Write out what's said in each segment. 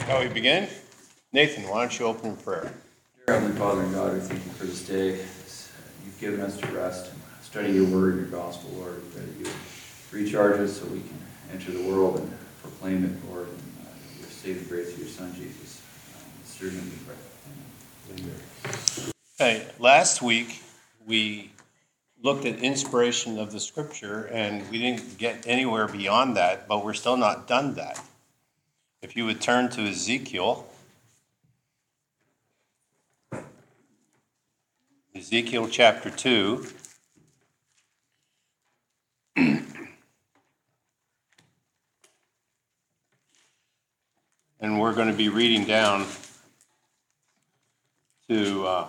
Shall we begin? Nathan, why don't you open in prayer? Dear Heavenly Father and God, we thank you for this day. You've given us to rest and study your word and your gospel, Lord. We pray that you recharge us so we can enter the world and proclaim it, Lord, and your saving grace of your Son, Jesus. It's your name we pray. Amen. Hey, last week we looked at inspiration of the scripture and we didn't get anywhere beyond that, but we're still not done that. If you would turn to Ezekiel chapter 2. And we're going to be reading down to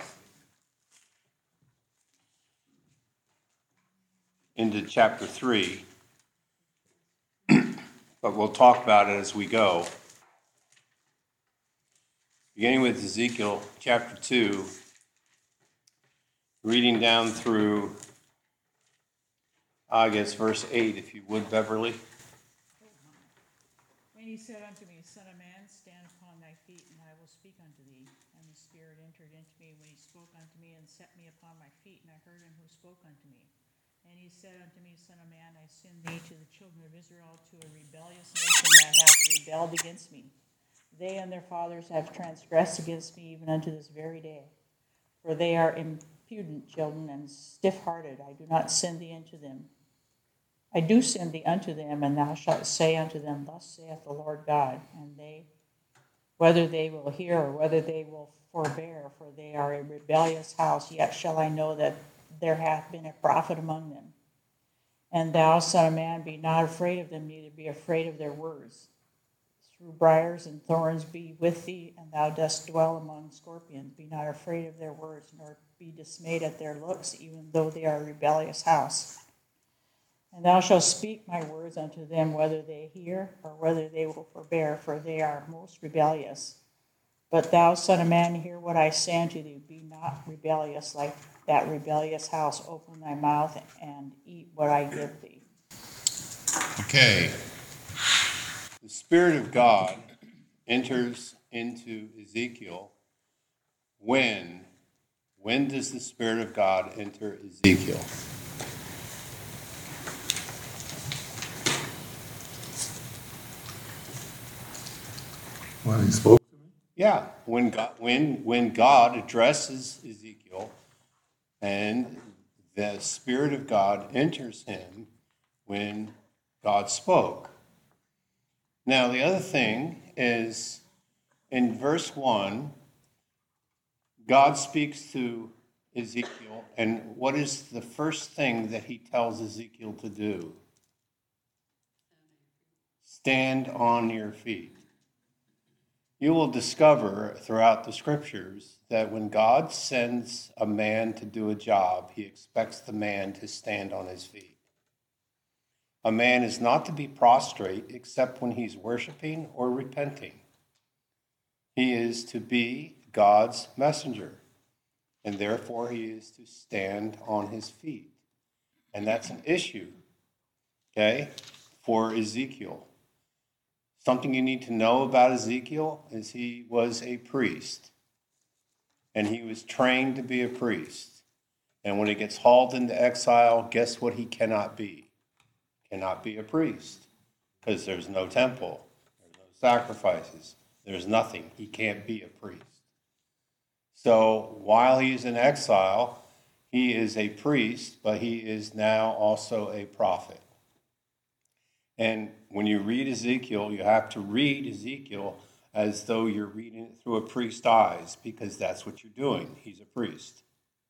into chapter 3. But we'll talk about it as we go. Beginning with Ezekiel chapter 2, reading down through, I guess, verse 8, if you would, Beverly. And he said unto me, Son of man, stand upon thy feet, and I will speak unto thee. And the Spirit entered into me when he spoke unto me, and set me upon my feet, and I heard him who spoke unto me. And he said unto me, Son of man, I send thee to the children of Israel, to a rebellious nation that hath rebelled against me. They and their fathers have transgressed against me even unto this very day. For they are impudent children and stiff-hearted. I do not send thee unto them. I do send thee unto them, and thou shalt say unto them, Thus saith the Lord God. And they, whether they will hear or whether they will forbear, for they are a rebellious house, yet shall I know that there hath been a prophet among them. And thou, son of man, be not afraid of them, neither be afraid of their words. Through briars and thorns be with thee, and thou dost dwell among scorpions. Be not afraid of their words, nor be dismayed at their looks, even though they are a rebellious house. And thou shalt speak my words unto them, whether they hear or whether they will forbear, for they are most rebellious. But thou, son of man, hear what I say unto thee. Be not rebellious like that rebellious house. Open thy mouth and eat what I give thee. Okay. The Spirit of God enters into Ezekiel when? When does the Spirit of God enter Ezekiel? When he spoke to me? Yeah, when God addresses Ezekiel and the Spirit of God enters him when God spoke. Now, the other thing is in verse 1, God speaks to Ezekiel, and what is the first thing that he tells Ezekiel to do? Stand on your feet. You will discover throughout the scriptures that when God sends a man to do a job, he expects the man to stand on his feet. A man is not to be prostrate except when he's worshiping or repenting. He is to be God's messenger, and therefore he is to stand on his feet. And that's an issue, okay, for Ezekiel. Something you need to know about Ezekiel is he was a priest, and he was trained to be a priest. And when he gets hauled into exile, guess what he cannot be? Cannot be a priest, because there's no temple, there's no sacrifices, there's nothing. He can't be a priest. So while he's in exile, he is a priest, but he is now also a prophet. And when you read Ezekiel, you have to read Ezekiel as though you're reading it through a priest's eyes, because that's what you're doing. He's a priest.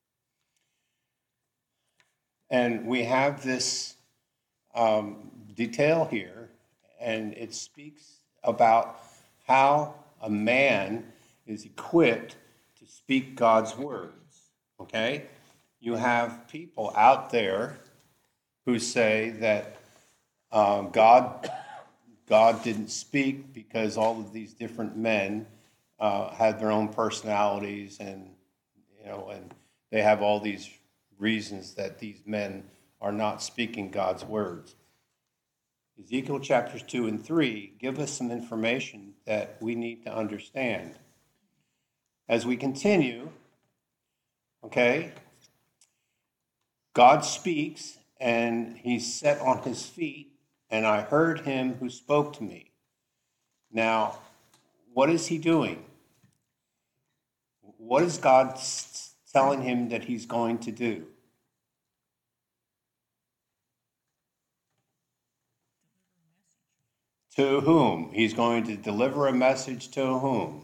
And we have this detail here, and it speaks about how a man is equipped to speak God's words, okay? You have people out there who say that God didn't speak because all of these different men had their own personalities, and and they have all these reasons that these men are not speaking God's words. Ezekiel chapters 2 and 3 give us some information that we need to understand. As we continue, okay, God speaks, and he's set on his feet, and I heard him who spoke to me. Now, what is he doing? What is God telling him that he's going to do? To whom? He's going to deliver a message to whom?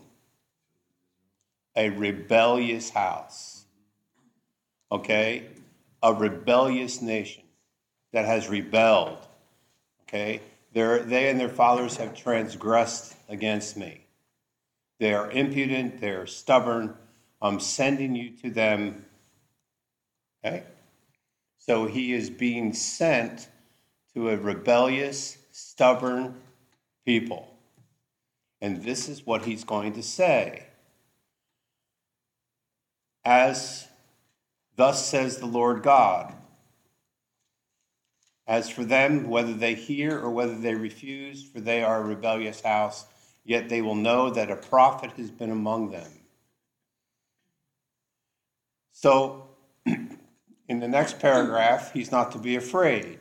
A rebellious house. Okay? A rebellious nation that has rebelled. Okay? They and their fathers have transgressed against me. They are impudent, they are stubborn. I'm sending you to them. Okay? So he is being sent to a rebellious, stubborn people. And this is what he's going to say. As thus says the Lord God, as for them, whether they hear or whether they refuse, for they are a rebellious house, yet they will know that a prophet has been among them. So, in the next paragraph, he's not to be afraid,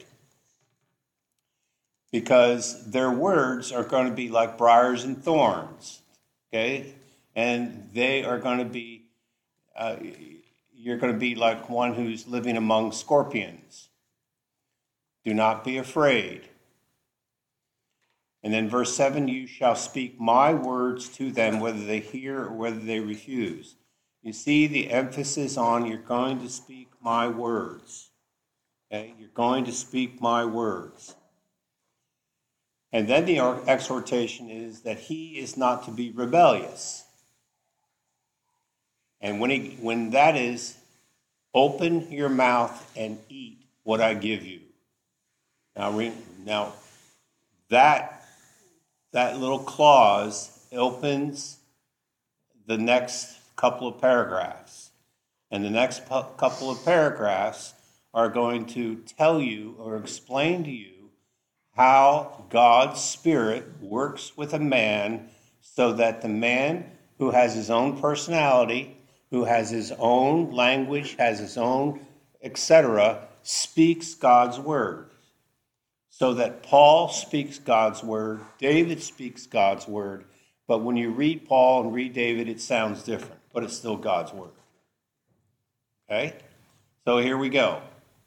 because their words are going to be like briars and thorns, okay? And they are going to be, you're going to be like one who's living among scorpions. Do not be afraid. And then verse 7, you shall speak my words to them, whether they hear or whether they refuse. You see the emphasis on you're going to speak my words. Okay? You're going to speak my words. And then the exhortation is that he is not to be rebellious. And when that is, open your mouth and eat what I give you. Now that little clause opens the next couple of paragraphs. And the next couple of paragraphs are going to tell you or explain to you how God's Spirit works with a man so that the man who has his own personality, who has his own language, has his own, etc., speaks God's word. So that Paul speaks God's word, David speaks God's word, but when you read Paul and read David, it sounds different, but it's still God's word. Okay? So here we go.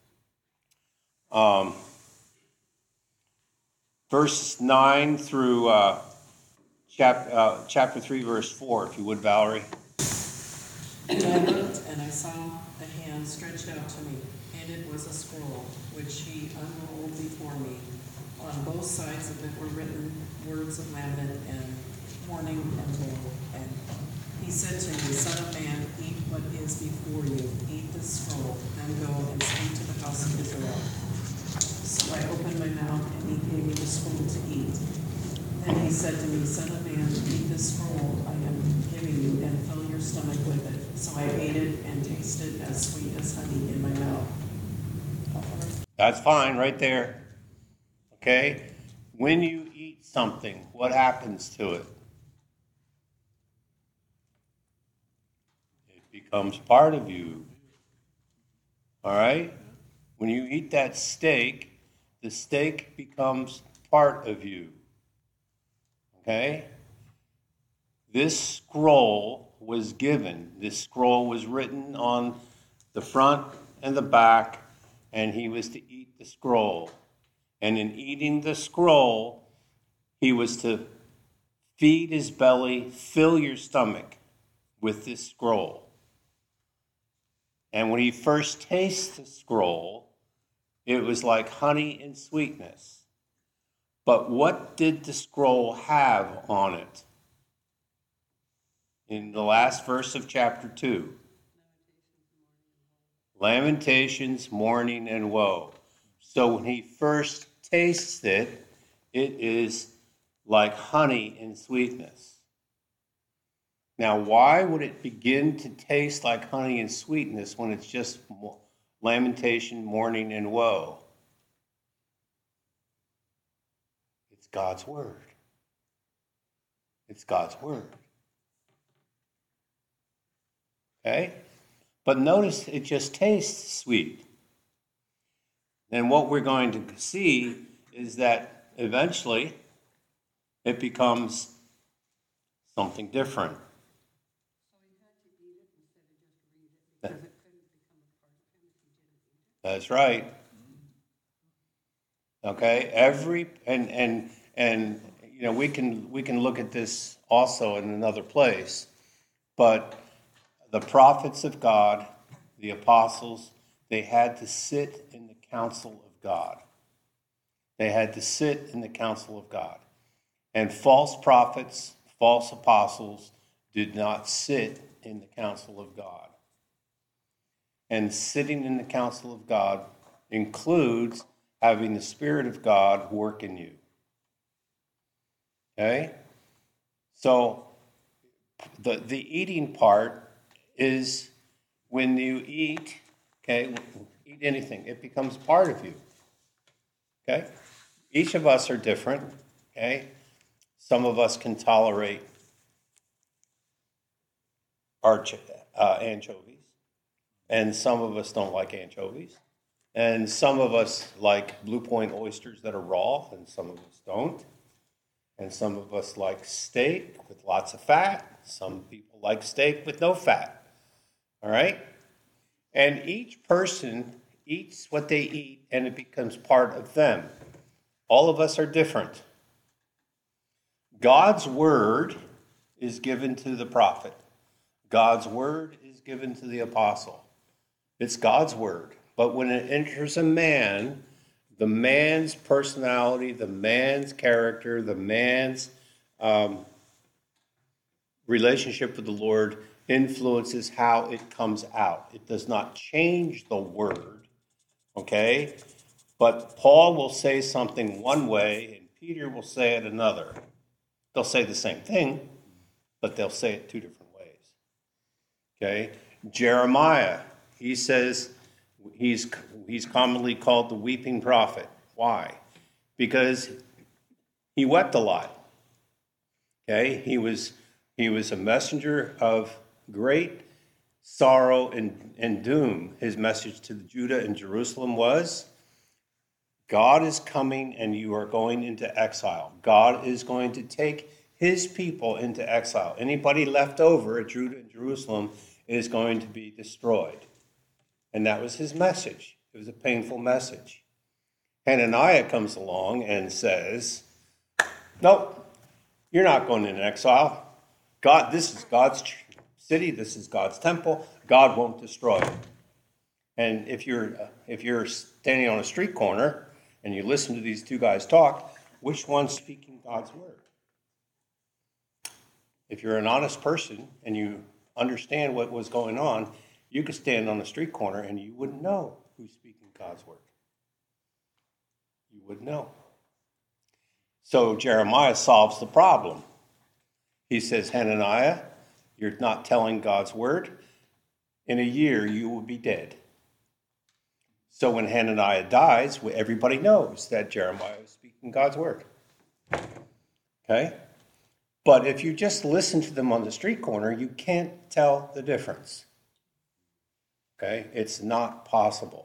Verse 9 through chapter 3, verse 4, if you would, Valerie. And I looked, and I saw a hand stretched out to me, and it was a scroll, which he unrolled before me. On both sides of it were written words of lament and mourning and woe. And he said to me, Son of man, eat what is before you. Eat this scroll, and go and speak to the house of Israel. So I opened my mouth, and he gave me the scroll to eat. Then he said to me, Son of man, eat this scroll I am giving you, and fill your stomach with it. So I ate it, and tasted as sweet as honey in my mouth. That's fine right there. Okay? When you eat something, what happens to it? It becomes part of you. All right? When you eat that steak, the steak becomes part of you. Okay? This scroll was given. This scroll was written on the front and the back, and he was to eat the scroll. And in eating the scroll, he was to feed his belly, fill your stomach with this scroll. And when he first tastes the scroll, it was like honey and sweetness. But what did the scroll have on it? In the last verse of chapter 2. Lamentations, mourning, and woe. So when he first tastes it, it is like honey and sweetness. Now, why would it begin to taste like honey and sweetness when it's just lamentation, mourning, and woe? God's word. It's God's word. Okay? But notice it just tastes sweet. And what we're going to see is that eventually it becomes something different. That's right. Okay, and you know, we can look at this also in another place, but the prophets of God, the apostles, they had to sit in the council of God. They had to sit in the council of God. And false prophets, false apostles did not sit in the council of God. And sitting in the council of God includes having the Spirit of God work in you. Okay? So the eating part is when you eat, okay, eat anything, it becomes part of you. Okay? Each of us are different, okay? Some of us can tolerate anchovies, and some of us don't like anchovies. And some of us like Blue Point oysters that are raw, and some of us don't. And some of us like steak with lots of fat. Some people like steak with no fat. All right? And each person eats what they eat, and it becomes part of them. All of us are different. God's word is given to the prophet. God's word is given to the apostle. It's God's word. But when it enters a man, the man's personality, the man's character, the man's relationship with the Lord influences how it comes out. It does not change the word, okay? But Paul will say something one way, and Peter will say it another. They'll say the same thing, but they'll say it two different ways, okay? Jeremiah, he says he's commonly called the weeping prophet. Why? Because he wept a lot, okay? He was a messenger of great sorrow and doom. His message to Judah and Jerusalem was, God is coming and you are going into exile. God is going to take his people into exile. Anybody left over at Judah and Jerusalem is going to be destroyed. And that was his message. It was a painful message. Hananiah comes along and says, nope, you're not going into exile. God, this is God's city. This is God's temple. God won't destroy it. And if you're standing on a street corner and you listen to these two guys talk, which one's speaking God's word? If you're an honest person and you understand what was going on, you could stand on a street corner and you wouldn't know who's speaking God's word. You wouldn't know. So Jeremiah solves the problem. He says, Hananiah, you're not telling God's word. In a year, you will be dead. So when Hananiah dies, everybody knows that Jeremiah is speaking God's word. Okay? But if you just listen to them on the street corner, you can't tell the difference. Okay? It's not possible.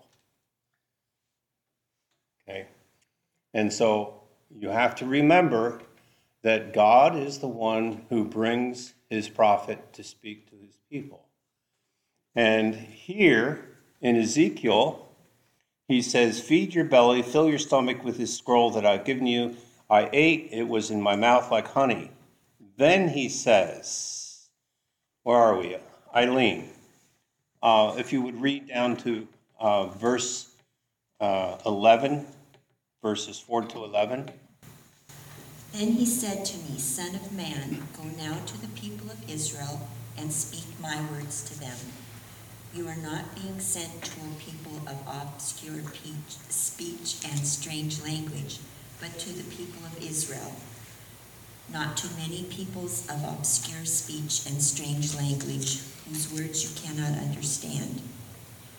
Okay? And so you have to remember that God is the one who brings his prophet to speak to his people. And here in Ezekiel, he says, feed your belly, fill your stomach with this scroll that I've given you. I ate, it was in my mouth like honey. Then he says, where are we? Eileen, if you would read down to verse 11, verses 4 to 11. Then he said to me, Son of man, go now to the people of Israel and speak my words to them. You are not being sent to a people of obscure speech and strange language, but to the people of Israel. Not to many peoples of obscure speech and strange language, whose words you cannot understand.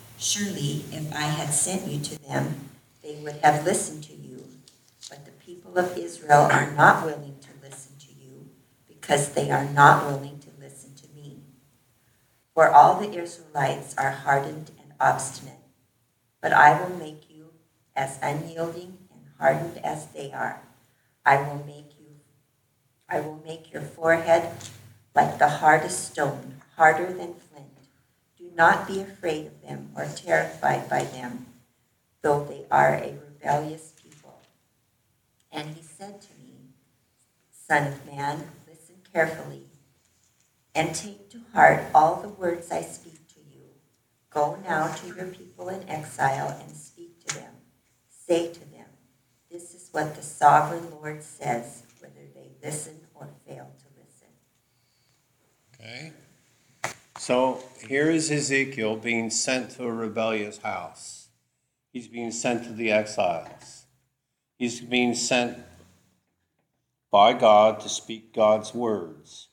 Surely, if I had sent you to them, they would have listened to you. But the people people of Israel are not willing to listen to you because they are not willing to listen to me. For all the Israelites are hardened and obstinate, but I will make you as unyielding and hardened as they are. I will make your forehead like the hardest stone, harder than flint. Do not be afraid of them or terrified by them, though they are a rebellious people. And he said to me, Son of man, listen carefully and take to heart all the words I speak to you. Go now to your people in exile and speak to them. Say to them, this is what the sovereign Lord says, whether they listen or fail to listen. Okay. So here is Ezekiel being sent to a rebellious house. He's being sent to the exiles. He's being sent by God to speak God's words.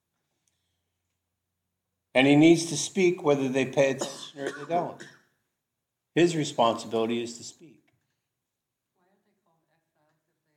And he needs to speak whether they pay attention or they don't. His responsibility is to speak. Why are they called exiles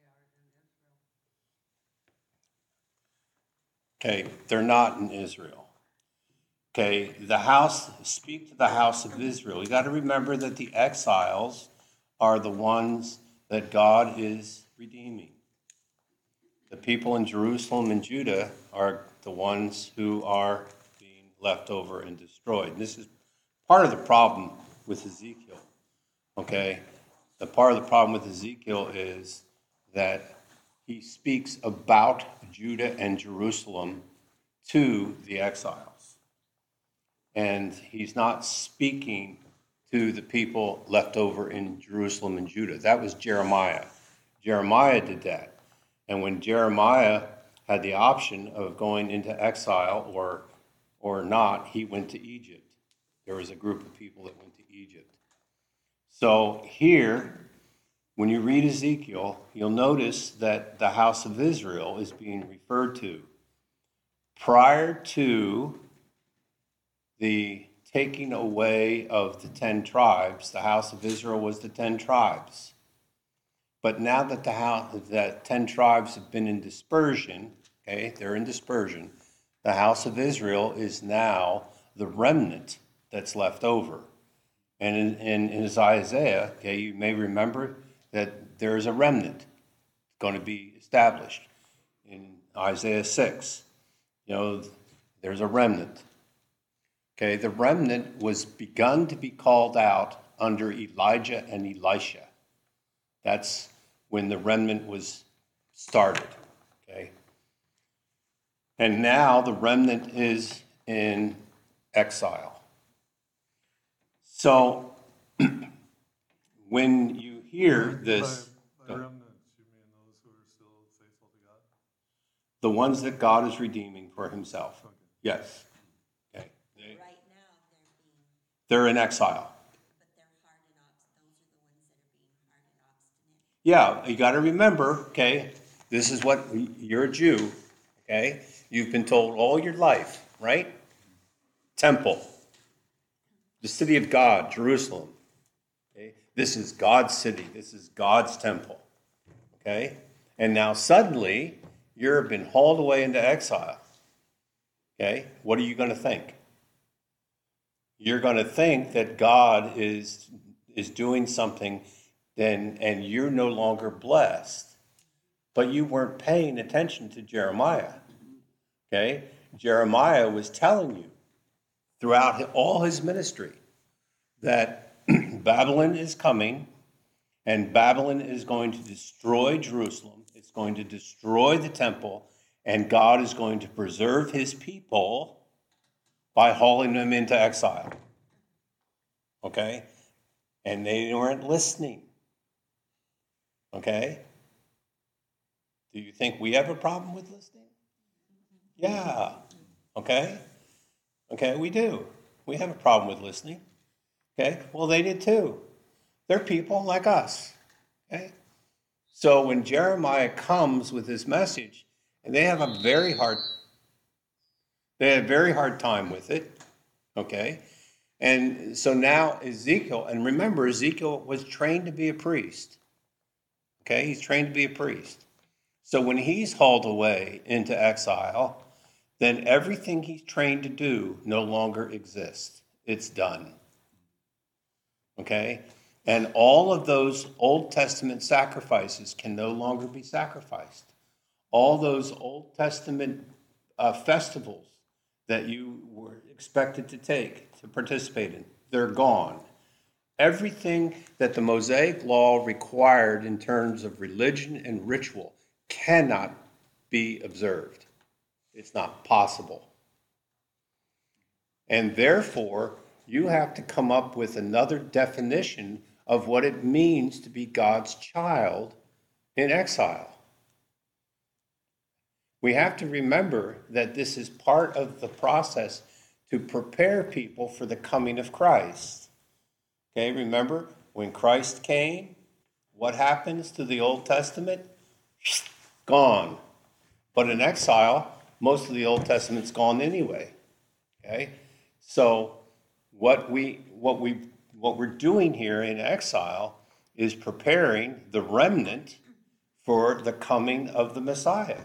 if they are in Israel? Okay, they're not in Israel. Okay, speak to the house of Israel. You got to remember that the exiles are the ones that God is redeeming. The people in Jerusalem and Judah are the ones who are being left over and destroyed. And this is part of the problem with Ezekiel. Okay, the part of the problem with Ezekiel is that he speaks about Judah and Jerusalem to the exiles. And he's not speaking to the people left over in Jerusalem and Judah. That was Jeremiah. Jeremiah did that. And when Jeremiah had the option of going into exile or not, he went to Egypt. There was a group of people that went to Egypt. So here, when you read Ezekiel, you'll notice that the house of Israel is being referred to. Prior to the taking away of the 10 tribes, the house of Israel was the 10 tribes. But now that that 10 tribes have been in dispersion, okay, they're in dispersion, the house of Israel is now the remnant that's left over. And in Isaiah, okay, you may remember that there is a remnant going to be established. In Isaiah 6, there's a remnant. Okay, the remnant was begun to be called out under Elijah and Elisha. That's when the remnant was started. Okay, and now the remnant is in exile. So when you hear this, by remnants, you mean those who are still faithful to God? the ones that God is redeeming for himself. Okay. Yes. Okay. Right now, They're in exile. but they're hard and obstinate. Those are the ones that are being hard and obstinate. Yeah, you got to remember, okay, this is what, you're a Jew, okay? You've been told all your life, right? Temple, the city of God, Jerusalem. Okay? This is God's city. This is God's temple, okay? And now suddenly, you've been hauled away into exile, okay? What are you going to think? You're going to think that God is doing something then, and you're no longer blessed. But you weren't paying attention to Jeremiah. Okay? Jeremiah was telling you throughout all his ministry that Babylon is coming, and Babylon is going to destroy Jerusalem. It's going to destroy the temple, and God is going to preserve his people by hauling them into exile. Okay? And they weren't listening. Okay? Do you think we have a problem with listening? Yeah. Okay? Okay, we do. We have a problem with listening. Okay? Well, they did too. They're people like us. Okay? So when Jeremiah comes with his message, and they have a very hard time with it. Okay? And so now Ezekiel, and remember, Ezekiel was trained to be a priest. Okay? He's trained to be a priest. So when he's hauled away into exile, then everything he's trained to do no longer exists. It's done. Okay? And all of those Old Testament sacrifices can no longer be sacrificed. All those Old Testament festivals that you were expected to participate in, they're gone. Everything that the Mosaic law required in terms of religion and ritual cannot be observed. It's not possible. And therefore, you have to come up with another definition of what it means to be God's child in exile. We have to remember that this is part of the process to prepare people for the coming of Christ. Okay, remember, when Christ came, what happens to the Old Testament? Gone. But in exile, most of the Old Testament's gone anyway. Okay? So what we're doing here in exile is preparing the remnant for the coming of the Messiah.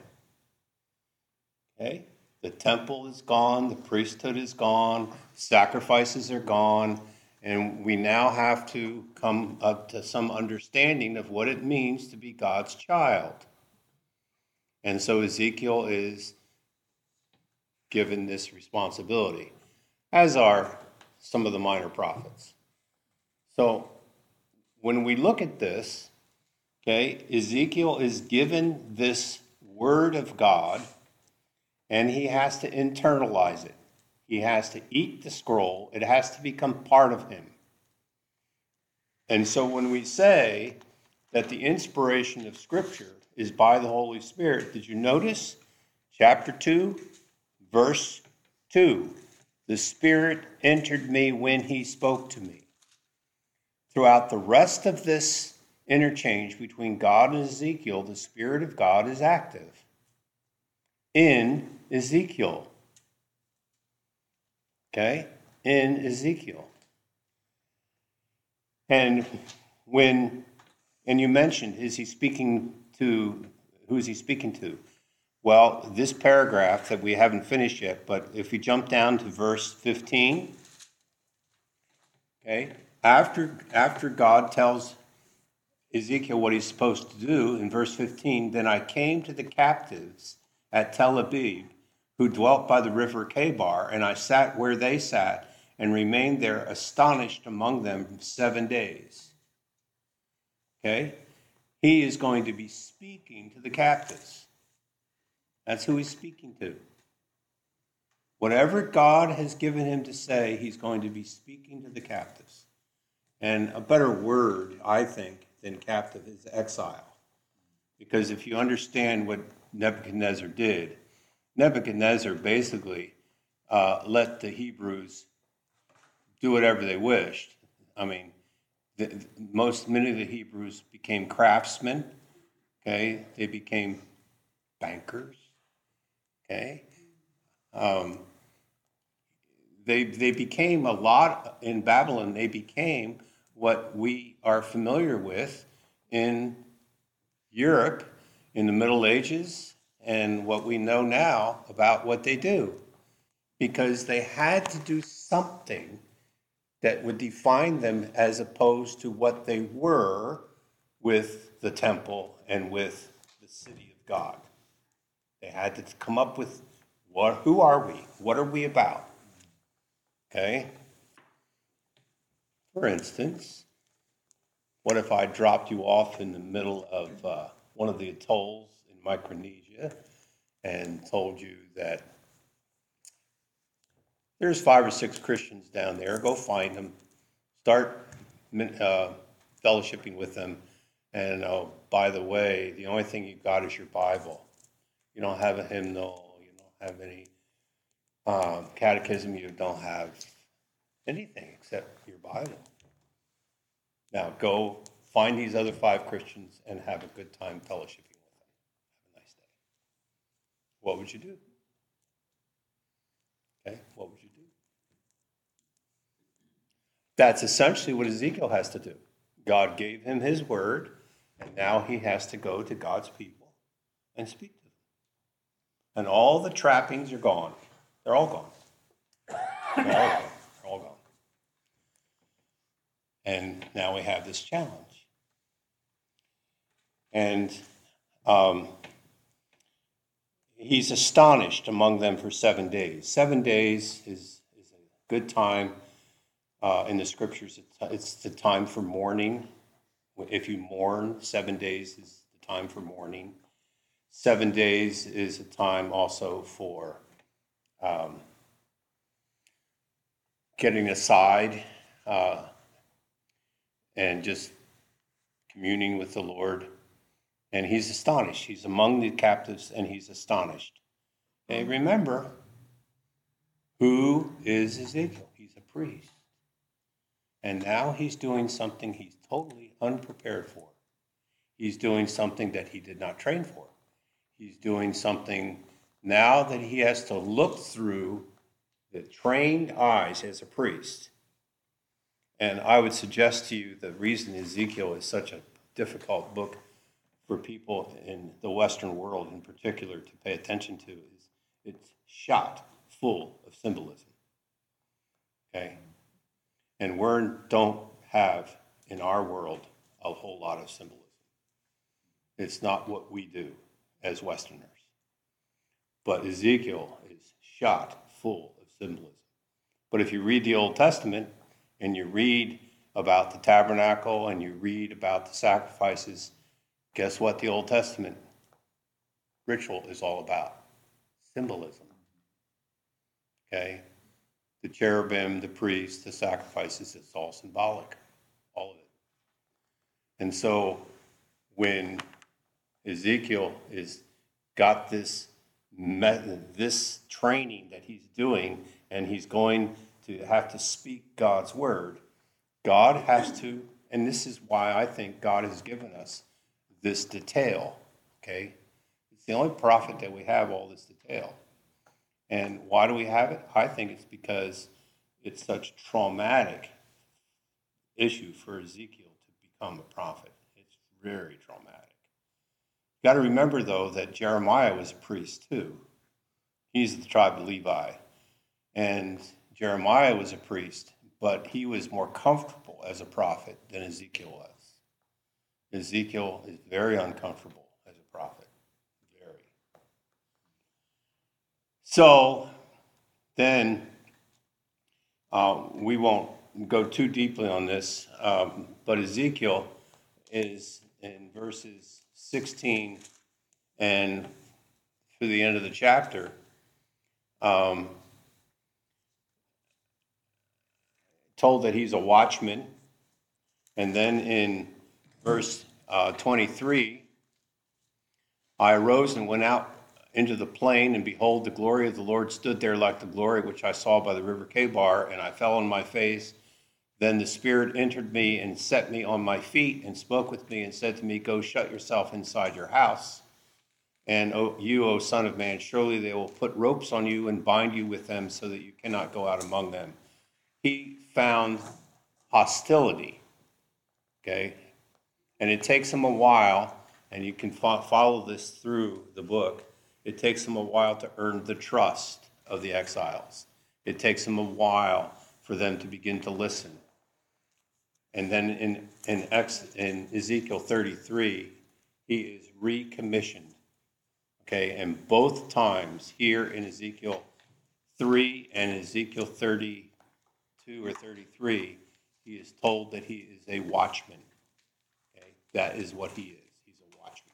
Okay? The temple is gone, the priesthood is gone, sacrifices are gone, and we now have to come up to some understanding of what it means to be God's child. And so Ezekiel is given this responsibility, as are some of the minor prophets. So when we look at this, okay, Ezekiel is given this word of God, and he has to internalize it. He has to eat the scroll. It has to become part of him. And so when we say that the inspiration of Scripture is by the Holy Spirit, did you notice? Chapter 2, verse 2. The Spirit entered me when he spoke to me. Throughout the rest of this interchange between God and Ezekiel, the Spirit of God is active in Ezekiel. Okay? In Ezekiel. And you mentioned, who is he speaking to? Well, this paragraph that we haven't finished yet, but if we jump down to verse 15, okay, after God tells Ezekiel what he's supposed to do, in verse 15, then I came to the captives at Tel Abib, who dwelt by the river Chebar, and I sat where they sat, and remained there astonished among them 7 days. Okay? He is going to be speaking to the captives. That's who he's speaking to. Whatever God has given him to say, he's going to be speaking to the captives. And a better word, I think, than captive is exile. Because if you understand what Nebuchadnezzar did, Nebuchadnezzar basically let the Hebrews do whatever they wished. I mean, many of the Hebrews became craftsmen. Okay, they became bankers. Okay, they became a lot in Babylon. They became what we are familiar with in Europe in the Middle Ages and what we know now about what they do, because they had to do something that would define them as opposed to what they were with the temple and with the city of God. They had to come up with who are we? What are we about? Okay? For instance, what if I dropped you off in the middle of one of the atolls in Micronesia and told you that there's 5 or 6 Christians down there. Go find them. Start fellowshipping with them. And by the way, the only thing you've got is your Bible. You don't have a hymnal. You don't have any catechism. You don't have anything except your Bible. Now go find these other 5 Christians and have a good time fellowshipping with them. Have a nice day. What would you do? Okay, what would you do? That's essentially what Ezekiel has to do. God gave him his word, and now he has to go to God's people and speak to them. And all the trappings are gone. They're all gone. They're all gone. They're all gone. And now we have this challenge. And he's astonished among them for 7 days. 7 days is a good time in the scriptures. It's the time for mourning. If you mourn, 7 days is the time for mourning. 7 days is a time also for getting aside and just communing with the Lord. And he's astonished. He's among the captives and he's astonished. And remember, who is Ezekiel? He's a priest. And now he's doing something he's totally unprepared for. He's doing something that he did not train for. He's doing something now that he has to look through the trained eyes as a priest. And I would suggest to you the reason Ezekiel is such a difficult book for people in the Western world in particular to pay attention to is it's shot full of symbolism. Okay? And we don't have in our world a whole lot of symbolism. It's not what we do as Westerners. But Ezekiel is shot full of symbolism. But if you read the Old Testament and you read about the tabernacle and you read about the sacrifices, guess what the Old Testament ritual is all about? Symbolism. Okay? The cherubim, the priests, the sacrifices, it's all symbolic. All of it. And so when Ezekiel is got this training that he's doing, and he's going to have to speak God's word, God has to, and this is why I think God has given us this detail, okay? It's the only prophet that we have all this detail. And why do we have it? I think it's because it's such a traumatic issue for Ezekiel to become a prophet. It's very traumatic. You got to remember, though, that Jeremiah was a priest, too. He's the tribe of Levi. And Jeremiah was a priest, but he was more comfortable as a prophet than Ezekiel was. Ezekiel is very uncomfortable as a prophet. Very. So then we won't go too deeply on this, but Ezekiel is in verses 16 and through the end of the chapter, told that he's a watchman. And then in verse 23, I arose and went out into the plain, and behold, the glory of the Lord stood there like the glory which I saw by the river Chebar, and I fell on my face. Then the Spirit entered me and set me on my feet and spoke with me and said to me, go shut yourself inside your house. And you, O son of man, surely they will put ropes on you and bind you with them so that you cannot go out among them. He found hostility, okay? And it takes him a while, and you can follow this through the book. It takes him a while to earn the trust of the exiles. It takes him a while for them to begin to listen. And then in Ezekiel 33, he is recommissioned. Okay, and both times here in Ezekiel 3 and Ezekiel 32 or 33, he is told that he is a watchman. Okay, that is what he is. He's a watchman.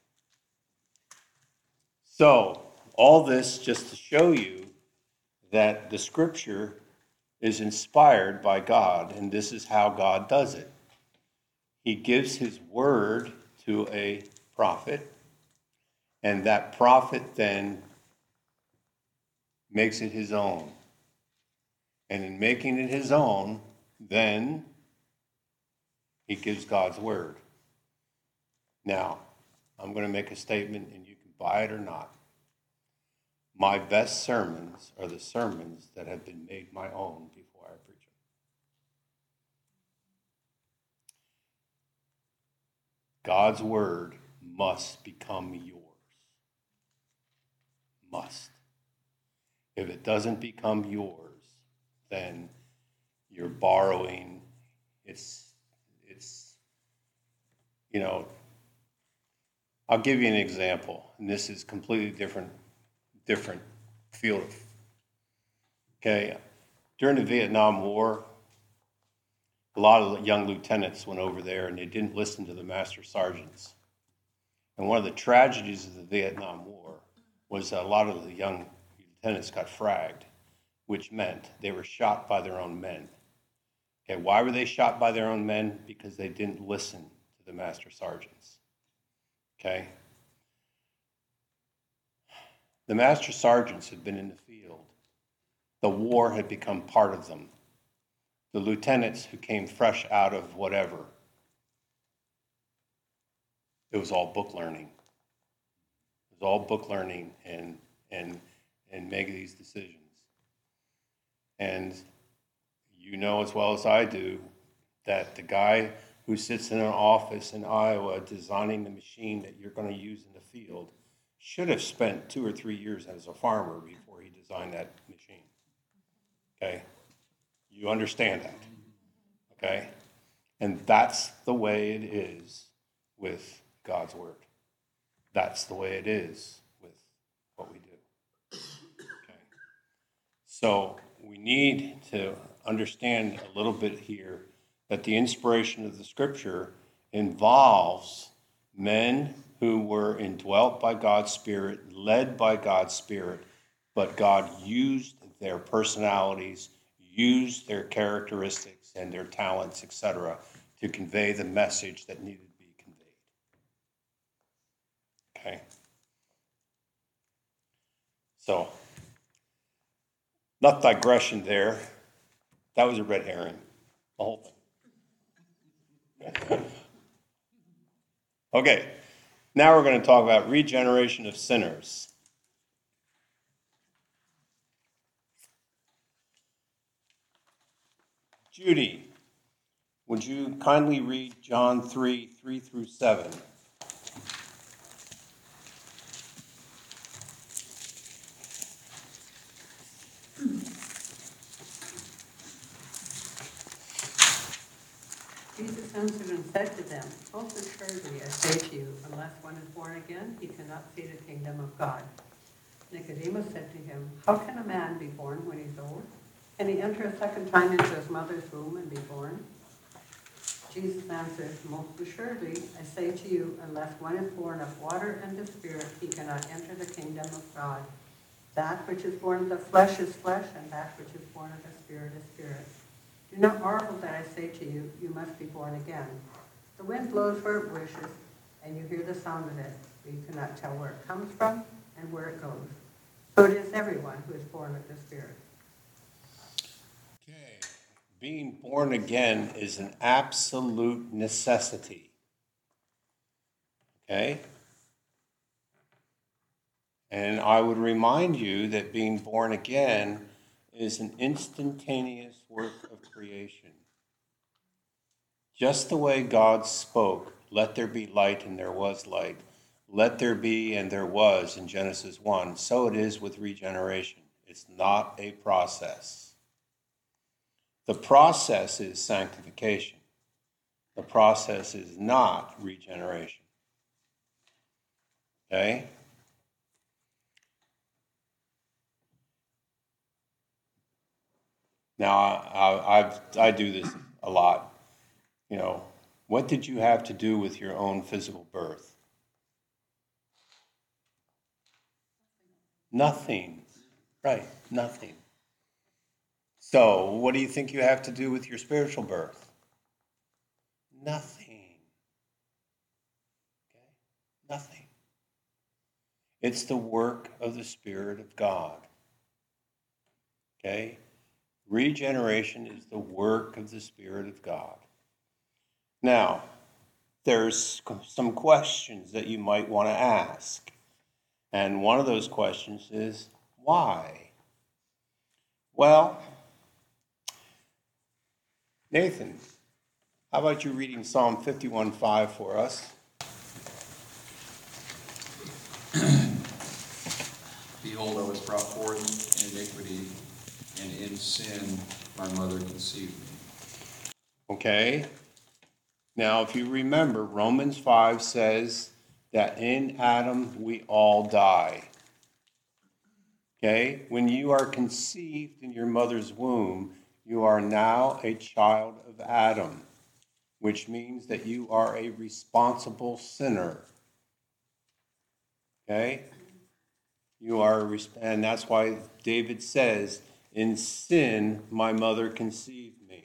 So, all this just to show you that the scripture is inspired by God, and this is how God does it. He gives his word to a prophet, and that prophet then makes it his own. And in making it his own, then he gives God's word. Now, I'm going to make a statement, and you can buy it or not. My best sermons are the sermons that have been made my own before I preach them. God's word must become yours. must. If it doesn't become yours, then you're borrowing. It's I'll give you an example, and this is completely different field. Okay, during the Vietnam War, a lot of the young lieutenants went over there and they didn't listen to the master sergeants. And one of the tragedies of the Vietnam War was that a lot of the young lieutenants got fragged, which meant they were shot by their own men. Okay, why were they shot by their own men? Because they didn't listen to the master sergeants. Okay? The master sergeants had been in the field. The war had become part of them. The lieutenants who came fresh out of whatever, it was all book learning. It was all book learning and make these decisions. And you know as well as I do that the guy who sits in an office in Iowa designing the machine that you're going to use in the field should have spent 2 or 3 years as a farmer before he designed that machine. Okay? You understand that. Okay? And that's the way it is with God's Word. That's the way it is with what we do. Okay? So we need to understand a little bit here that the inspiration of the Scripture involves men who were indwelt by God's Spirit, led by God's Spirit, but God used their personalities, used their characteristics and their talents, etc., to convey the message that needed to be conveyed. Okay? So, enough digression there. That was a red herring, the whole thing. Okay, now we're going to talk about regeneration of sinners. Judy, would you kindly read John 3 through 7? Jesus answered and said to them, "Most assuredly I say to you, unless one is born again, he cannot see the kingdom of God." Nicodemus said to him, "How can a man be born when he's old? Can he enter a second time into his mother's womb and be born?" Jesus answered, "Most assuredly I say to you, unless one is born of water and the Spirit, he cannot enter the kingdom of God. That which is born of the flesh is flesh, and that which is born of the Spirit is spirit. Do not marvel that I say to you, you must be born again. The wind blows where it wishes, and you hear the sound of it, but you cannot tell where it comes from and where it goes. So it is everyone who is born of the Spirit." Okay. Being born again is an absolute necessity. Okay? And I would remind you that being born again is an instantaneous work of creation. Just the way God spoke, "Let there be light," and there was light. "Let there be," and there was in Genesis 1. So it is with regeneration. It's not a process. The process is sanctification. The process is not regeneration. Okay? Now, I do this a lot. You know, what did you have to do with your own physical birth? Nothing. Right, nothing. So, what do you think you have to do with your spiritual birth? Nothing. Okay? Nothing. It's the work of the Spirit of God. Okay? Regeneration is the work of the Spirit of God. Now, there's some questions that you might want to ask. And one of those questions is, why? Well, Nathan, how about you reading Psalm 51:5 for us? The Behold, I was brought forth in iniquity, and in sin my mother conceived me. Okay? Now, if you remember, Romans 5 says that in Adam we all die. Okay? When you are conceived in your mother's womb, you are now a child of Adam, which means that you are a responsible sinner. Okay? You are, and that's why David says, in sin my mother conceived me.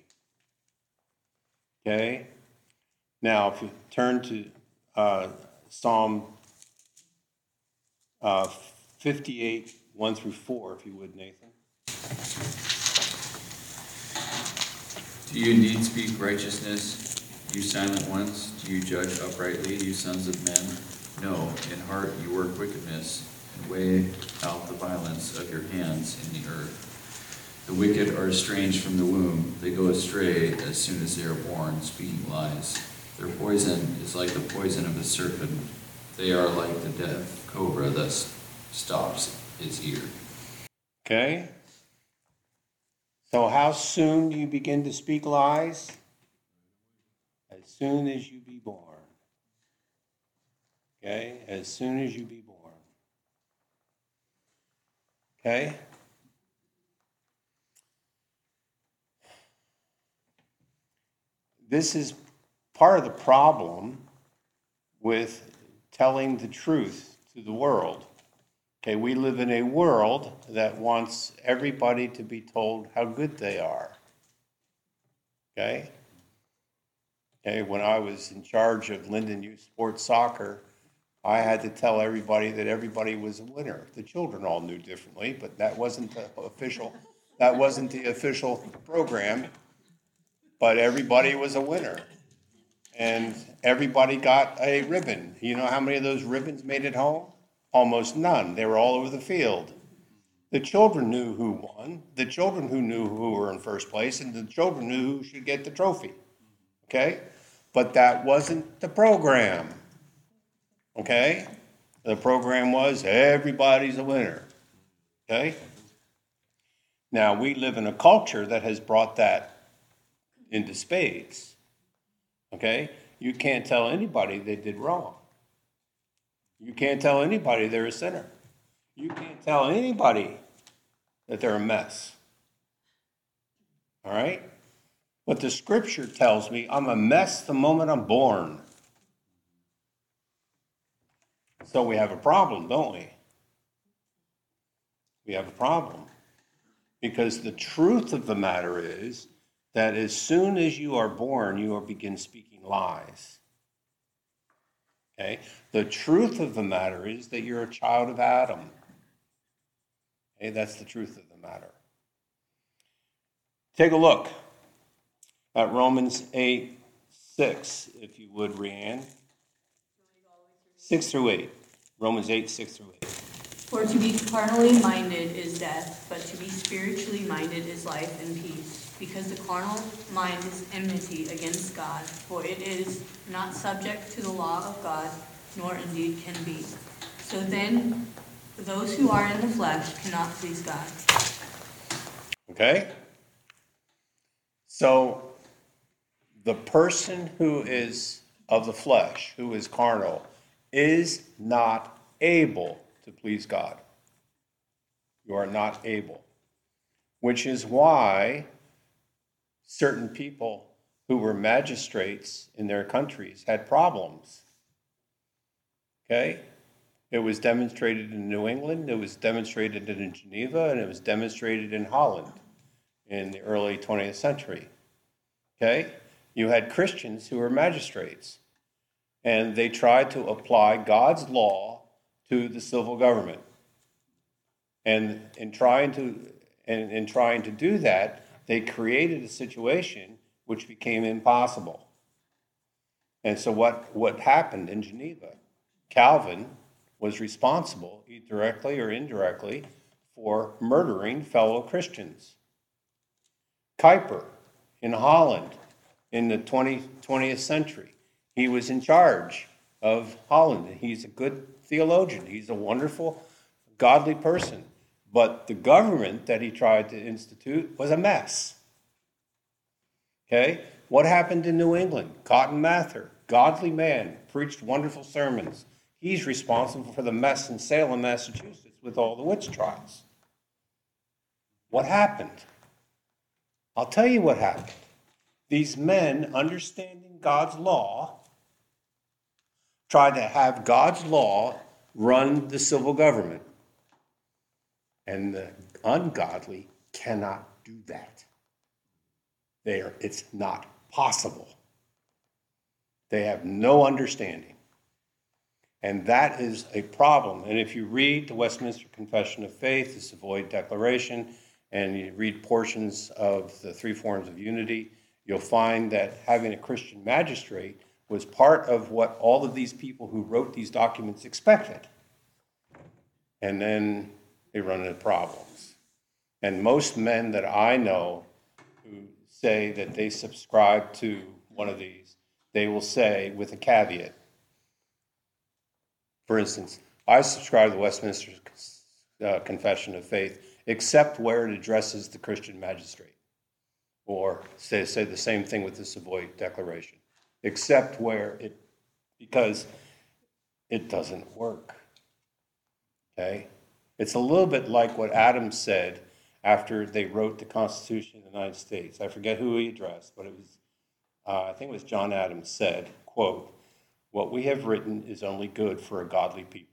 Okay? Now, if you turn to Psalm 58, 1 through 4, if you would, Nathan. Do you indeed speak righteousness, you silent ones? Do you judge uprightly, you sons of men? No, in heart you work wickedness, and weigh out the violence of your hands in the earth. The wicked are estranged from the womb. They go astray as soon as they are born, speaking lies. Their poison is like the poison of the serpent. They are like the deaf cobra that stops his ear. Okay? So how soon do you begin to speak lies? As soon as you be born. Okay? As soon as you be born. Okay? This is part of the problem with telling the truth to the world. Okay, we live in a world that wants everybody to be told how good they are. Okay? Okay, when I was in charge of Linden Youth Sports Soccer, I had to tell everybody that everybody was a winner. The children all knew differently, but that wasn't the official program. But everybody was a winner. And everybody got a ribbon. You know how many of those ribbons made it home? Almost none. They were all over the field. The children knew who won, the children who knew who were in first place, and the children knew who should get the trophy. Okay? But that wasn't the program. Okay? The program was everybody's a winner. Okay? Now, we live in a culture that has brought that into spades. Okay? You can't tell anybody they did wrong. You can't tell anybody they're a sinner. You can't tell anybody that they're a mess. All right? But the scripture tells me I'm a mess the moment I'm born. So we have a problem, don't we? We have a problem. Because the truth of the matter is that as soon as you are born, you begin speaking lies. Okay? The truth of the matter is that you're a child of Adam. Okay? That's the truth of the matter. Take a look at Romans 8, 6, if you would, Rianne. 6 through 8. Romans 8, 6 through 8. For to be carnally minded is death, but to be spiritually minded is life and peace. Because the carnal mind is enmity against God, for it is not subject to the law of God, nor indeed can be. So then, those who are in the flesh cannot please God. Okay? So, the person who is of the flesh, who is carnal, is not able to please God. You are not able. Which is why certain people who were magistrates in their countries had problems. Okay? It was demonstrated in New England, it was demonstrated in Geneva, and it was demonstrated in Holland in the early 20th century. Okay? You had Christians who were magistrates, and they tried to apply God's law to the civil government. And in trying to do that, they created a situation which became impossible. And so what happened in Geneva? Calvin was responsible, either directly or indirectly, for murdering fellow Christians. Kuyper in Holland in the 20th century, he was in charge of Holland. He's a good theologian. He's a wonderful godly person. But the government that he tried to institute was a mess. Okay? What happened in New England? Cotton Mather, godly man, preached wonderful sermons. He's responsible for the mess in Salem, Massachusetts with all the witch trials. What happened? I'll tell you what happened. These men, understanding God's law, tried to have God's law run the civil government. And the ungodly cannot do that. It's not possible. They have no understanding. And that is a problem. And if you read the Westminster Confession of Faith, the Savoy Declaration, and you read portions of the three forms of unity, you'll find that having a Christian magistrate was part of what all of these people who wrote these documents expected. And then they run into problems. And most men that I know who say that they subscribe to one of these, they will say with a caveat. For instance, I subscribe to the Westminster Confession of Faith, except where it addresses the Christian magistrate. Or say the same thing with the Savoy Declaration, except where because it doesn't work. Okay? It's a little bit like what Adam said after they wrote the Constitution of the United States. I forget who he addressed, but it was, I think it was John Adams said, quote, "What we have written is only good for a godly people."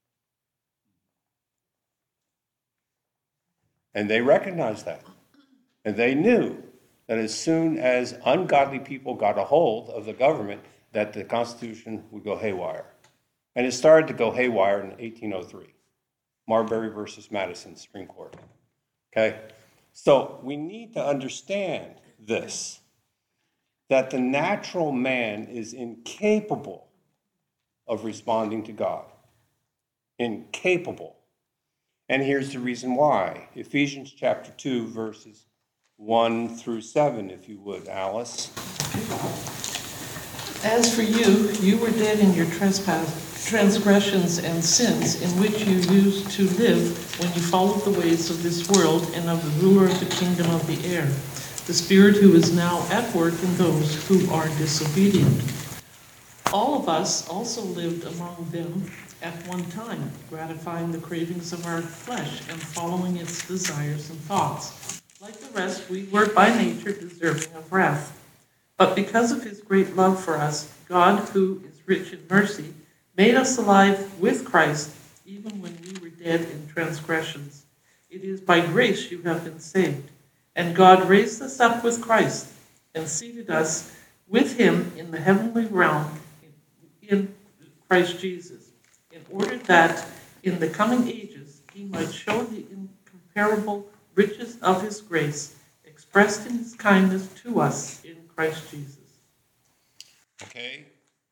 And they recognized that. And they knew that as soon as ungodly people got a hold of the government, that the Constitution would go haywire. And it started to go haywire in 1803. Marbury versus Madison, Supreme Court. Okay? So we need to understand this, that the natural man is incapable of responding to God. Incapable. And here's the reason why. Ephesians chapter 2, verses 1 through 7, if you would, Alice. As for you, you were dead in your transgressions and sins, in which you used to live when you followed the ways of this world and of the ruler of the kingdom of the air, the spirit who is now at work in those who are disobedient. All of us also lived among them at one time, gratifying the cravings of our flesh and following its desires and thoughts. Like the rest, we were by nature deserving of wrath. But because of his great love for us, God, who is rich in mercy, made us alive with Christ, even when we were dead in transgressions. It is by grace you have been saved. And God raised us up with Christ and seated us with him in the heavenly realm in Christ Jesus, in order that in the coming ages he might show the incomparable riches of his grace expressed in his kindness to us in Christ Jesus. Okay.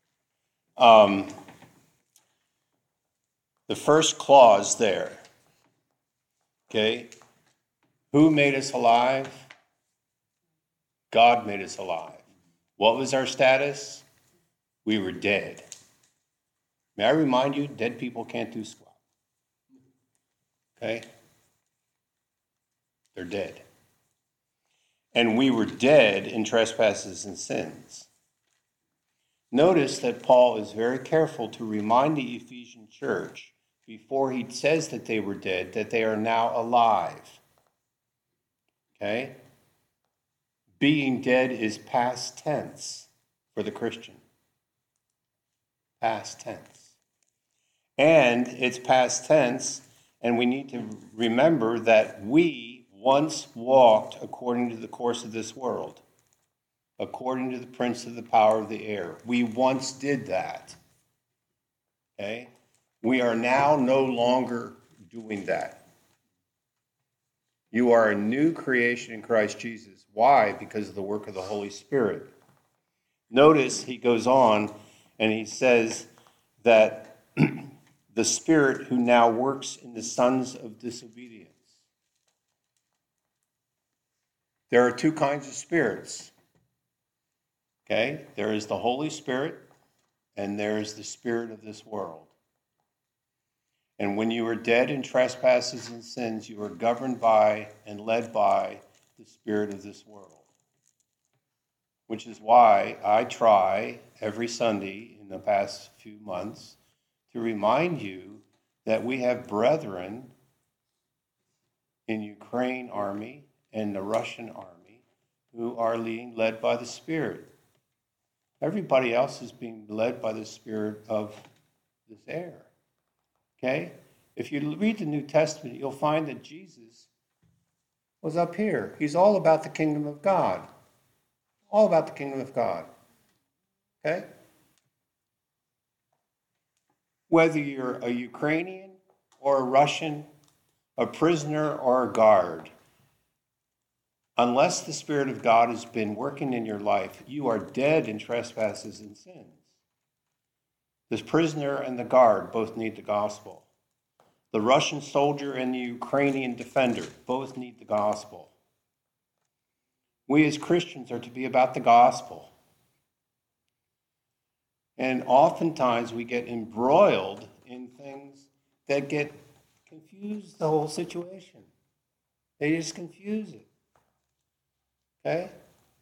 The first clause there. Okay. Who made us alive? God made us alive. What was our status? We were dead. May I remind you, dead people can't do squat. Okay? They're dead. And we were dead in trespasses and sins. Notice that Paul is very careful to remind the Ephesian church, before he says that they were dead, that they are now alive. Okay? Being dead is past tense for the Christian. Past tense. And it's past tense, and we need to remember that we once walked according to the course of this world, according to the prince of the power of the air. We once did that. Okay? We are now no longer doing that. You are a new creation in Christ Jesus. Why? Because of the work of the Holy Spirit. Notice he goes on and he says that the Spirit who now works in the sons of disobedience. There are two kinds of spirits. Okay? There is the Holy Spirit and there is the spirit of this world. And when you were dead in trespasses and sins, you were governed by and led by the spirit of this world. Which is why I try every Sunday in the past few months to remind you that we have brethren in Ukraine army and the Russian army who are being led by the Spirit. Everybody else is being led by the spirit of this air. Okay? If you read the New Testament, you'll find that Jesus was up here. He's all about the kingdom of God. All about the kingdom of God. Okay? Whether you're a Ukrainian or a Russian, a prisoner or a guard, unless the Spirit of God has been working in your life, you are dead in trespasses and sins. The prisoner and the guard both need the gospel. The Russian soldier and the Ukrainian defender both need the gospel. We as Christians are to be about the gospel. And oftentimes we get embroiled in things that confuse the whole situation. They just confuse it. Okay?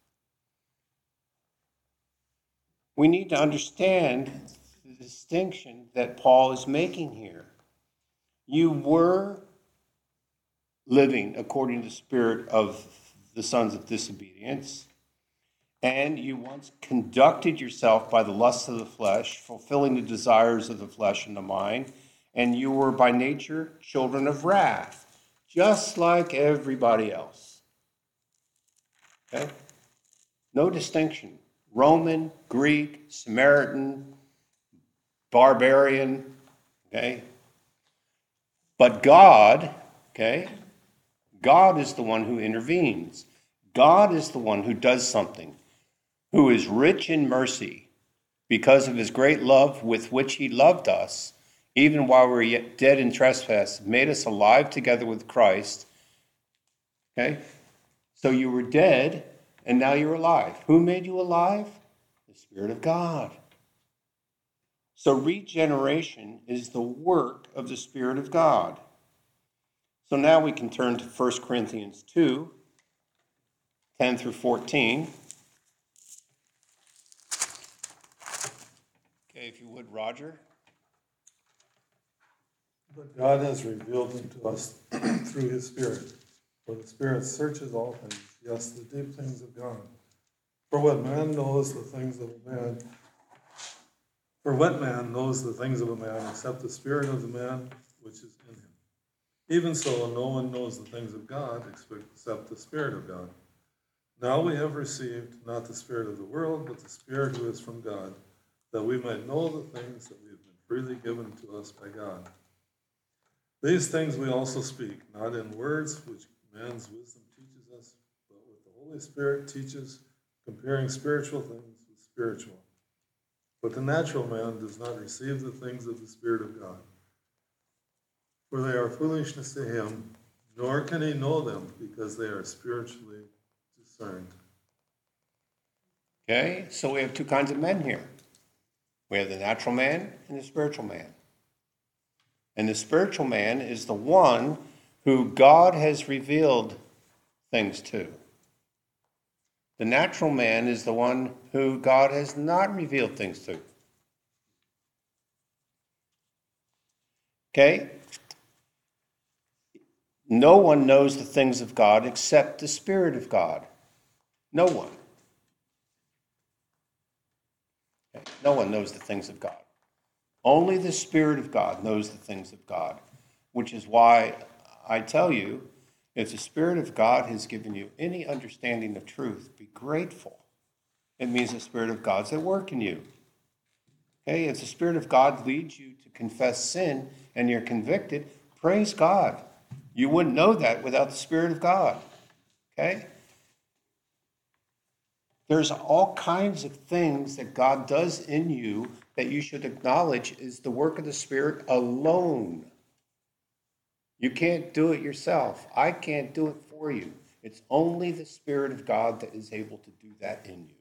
We need to understand the distinction that Paul is making here. You were living according to the spirit of the sons of disobedience, and you once conducted yourself by the lusts of the flesh, fulfilling the desires of the flesh and the mind, and you were by nature children of wrath, just like everybody else. Okay? No distinction. Roman, Greek, Samaritan, barbarian, okay? But God, okay? God is the one who intervenes. God is the one who does something, who is rich in mercy because of his great love with which he loved us, even while we were yet dead in trespass, made us alive together with Christ. Okay? So you were dead, and now you're alive. Who made you alive? The Spirit of God. So regeneration is the work of the Spirit of God. So now we can turn to 1 Corinthians 2, 10 through 14. Okay, if you would, Roger. But God has revealed them to us through his Spirit. For the Spirit searches all things, yes, the deep things of God. For what man knows the things of a man? For what man knows the things of a man except the spirit of the man which is in him? Even so, no one knows the things of God except the Spirit of God. Now we have received not the spirit of the world, but the Spirit who is from God, that we might know the things that we have been freely given to us by God. These things we also speak, not in words which man's wisdom teaches us, but what the Holy Spirit teaches, comparing spiritual things with spiritual. But the natural man does not receive the things of the Spirit of God, for they are foolishness to him, nor can he know them, because they are spiritually discerned. Okay, so we have two kinds of men here. We have the natural man and the spiritual man. And the spiritual man is the one who God has revealed things to. The natural man is the one who God has not revealed things to. Okay? No one knows the things of God except the Spirit of God. No one. Okay? No one knows the things of God. Only the Spirit of God knows the things of God, which is why I tell you, if the Spirit of God has given you any understanding of truth, be grateful. It means the Spirit of God's at work in you. Okay, if the Spirit of God leads you to confess sin and you're convicted, praise God. You wouldn't know that without the Spirit of God. Okay? There's all kinds of things that God does in you that you should acknowledge is the work of the Spirit alone. You can't do it yourself. I can't do it for you. It's only the Spirit of God that is able to do that in you.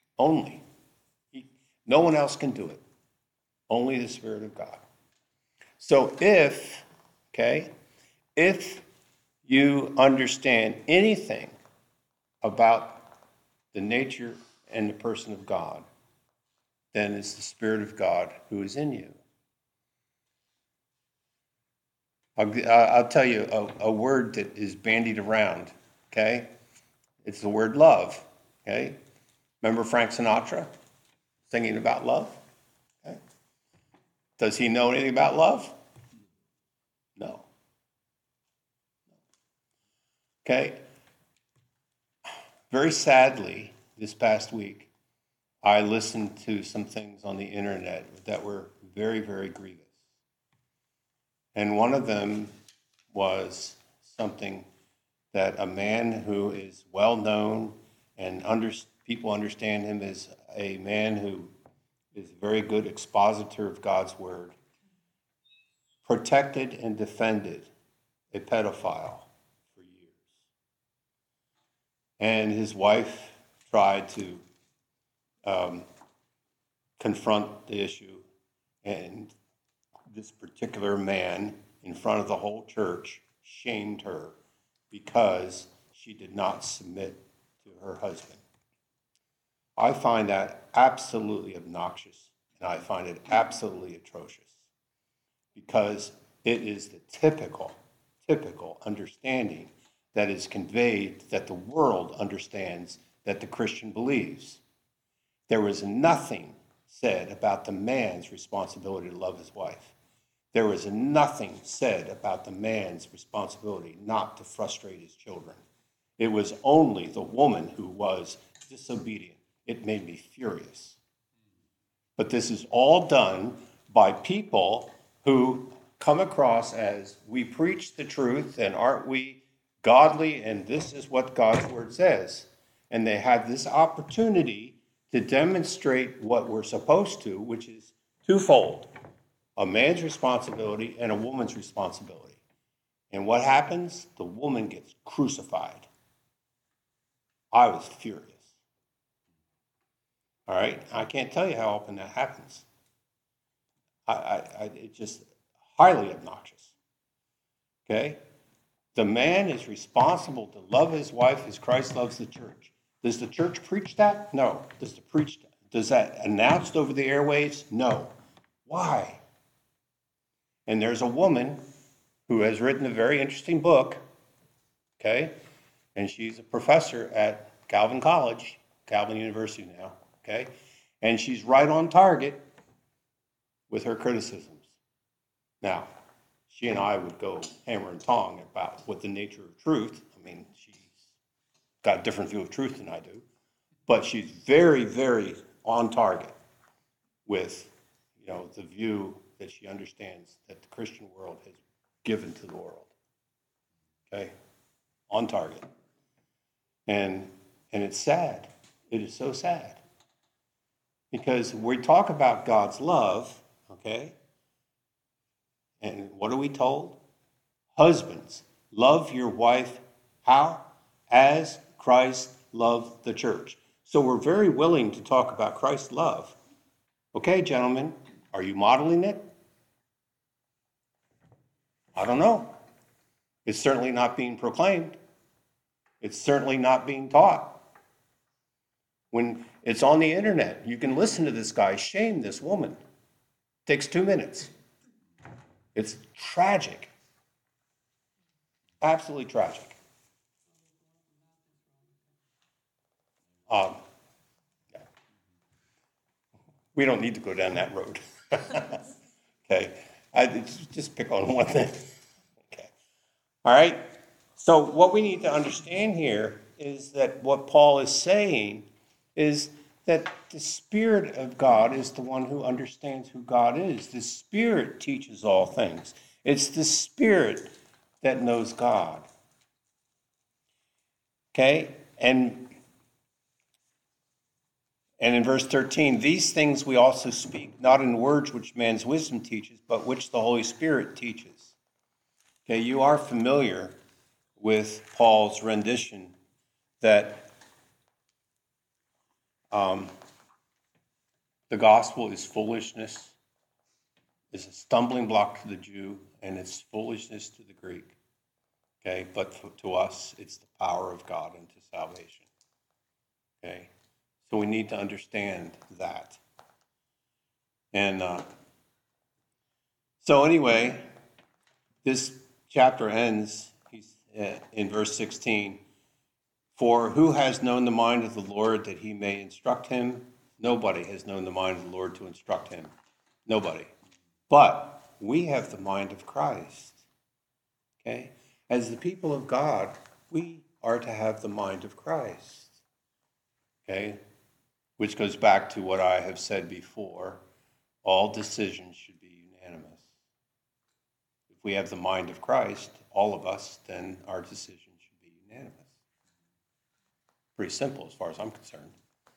Only. No one else can do it. Only the Spirit of God. So if you understand anything about the nature and the person of God, then it's the Spirit of God who is in you. I'll tell you a word that is bandied around, okay? It's the word love, okay? Remember Frank Sinatra singing about love? Okay. Does he know anything about love? No. Okay. Very sadly, this past week, I listened to some things on the internet that were very, very grievous. And one of them was something that a man who is well known and people understand him as a man who is a very good expositor of God's word, protected and defended a pedophile for years. And his wife tried to confront the issue, and this particular man in front of the whole church shamed her because she did not submit to her husband. I find that absolutely obnoxious, and I find it absolutely atrocious, because it is the typical understanding that is conveyed, that the world understands, that the Christian believes. There was nothing said about the man's responsibility to love his wife. There was nothing said about the man's responsibility not to frustrate his children. It was only the woman who was disobedient. It made me furious. But this is all done by people who come across as, we preach the truth and aren't we godly, and this is what God's word says. And they have this opportunity to demonstrate what we're supposed to, which is twofold: a man's responsibility and a woman's responsibility. And what happens? The woman gets crucified. I was furious. All right? I can't tell you how often that happens. It's just highly obnoxious. Okay? The man is responsible to love his wife as Christ loves the church. Does the church preach that? No. Does that announced over the airwaves? No. Why? And there's a woman who has written a very interesting book, okay? And she's a professor at Calvin College, Calvin University now, okay? And she's right on target with her criticisms. Now, she and I would go hammer and tong about what the nature of truth. I mean, she's got a different view of truth than I do. But she's very, very on target with, the view that she understands that the Christian world has given to the world. Okay? On target. And it's sad. It is so sad. Because we talk about God's love, okay? And what are we told? Husbands, love your wife how? As Christ loved the church. So we're very willing to talk about Christ's love. Okay, gentlemen, are you modeling it? I don't know. It's certainly not being proclaimed. It's certainly not being taught. When it's on the internet, you can listen to this guy shame this woman. It takes 2 minutes. It's tragic. Absolutely tragic. Yeah. We don't need to go down that road. Okay. Just pick on one thing. Okay. All right. So what we need to understand here is that what Paul is saying is that the Spirit of God is the one who understands who God is. The Spirit teaches all things. It's the Spirit that knows God. Okay? And in verse 13, these things we also speak, not in words which man's wisdom teaches, but which the Holy Spirit teaches. Okay, you are familiar with Paul's rendition that the gospel is foolishness is a stumbling block to the Jew, and it's foolishness to the Greek. Okay, but to us, it's the power of God unto salvation. Okay, so we need to understand that. And so anyway, this chapter ends in verse 16. For who has known the mind of the Lord that he may instruct him? Nobody has known the mind of the Lord to instruct him. Nobody. But we have the mind of Christ. Okay? As the people of God, we are to have the mind of Christ. Okay? Which goes back to what I have said before. All decisions should be unanimous. If we have the mind of Christ, all of us, then our decisions should be unanimous. Pretty simple as far as I'm concerned.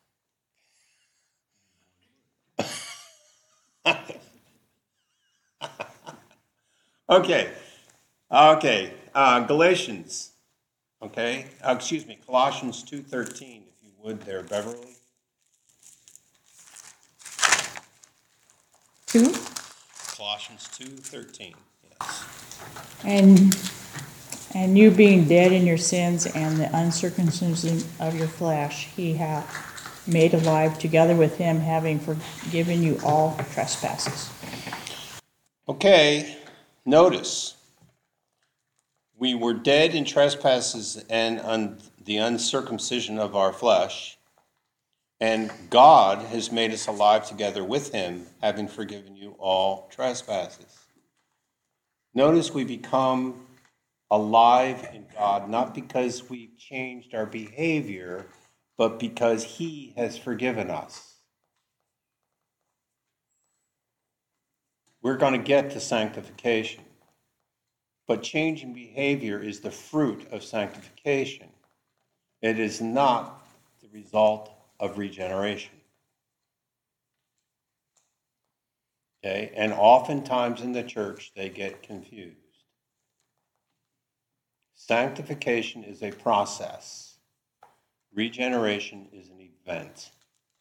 Okay. Galatians. Okay. Colossians 2:13, if you would there, Beverly. 2. Colossians 2:13. And you being dead in your sins and the uncircumcision of your flesh, he hath made alive together with him, having forgiven you all trespasses. Okay, notice. We were dead in trespasses and the uncircumcision of our flesh, and God has made us alive together with him, having forgiven you all trespasses. Notice we become alive in God, not because we've changed our behavior, but because he has forgiven us. We're going to get to sanctification, but changing behavior is the fruit of sanctification. It is not the result of regeneration. Okay, and oftentimes in the church they get confused. Sanctification is a process. Regeneration is an event.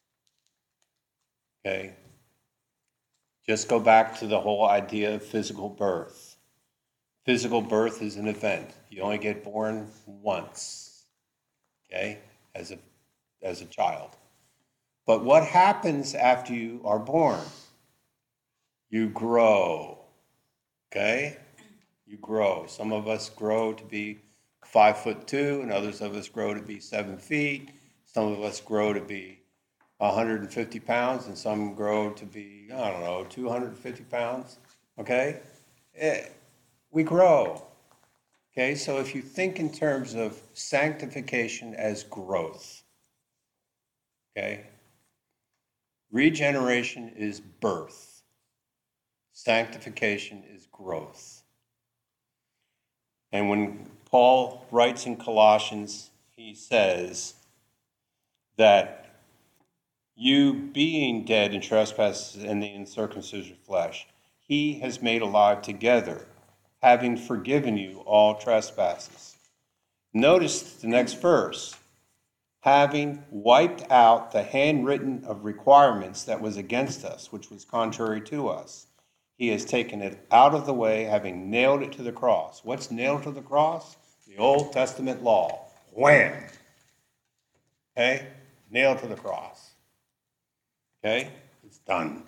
Okay? Just go back to the whole idea of physical birth. Physical birth is an event. You only get born once, okay, as a child. But what happens after you are born? You grow, okay? You grow. Some of us grow to be 5'2", and others of us grow to be 7 feet. Some of us grow to be 150 pounds, and some grow to be, 250 pounds, okay? We grow, okay? So if you think in terms of sanctification as growth, okay? Regeneration is birth. Sanctification is growth. And when Paul writes in Colossians, he says that you being dead in trespasses and the uncircumcision of flesh, he has made alive together, having forgiven you all trespasses. Notice the next verse. Having wiped out the handwritten of requirements that was against us, which was contrary to us, he has taken it out of the way, having nailed it to the cross. What's nailed to the cross? The Old Testament law. Wham! Okay? Nailed to the cross. Okay? It's done.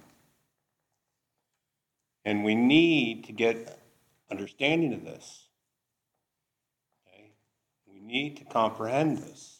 And we need to get understanding of this. Okay? We need to comprehend this.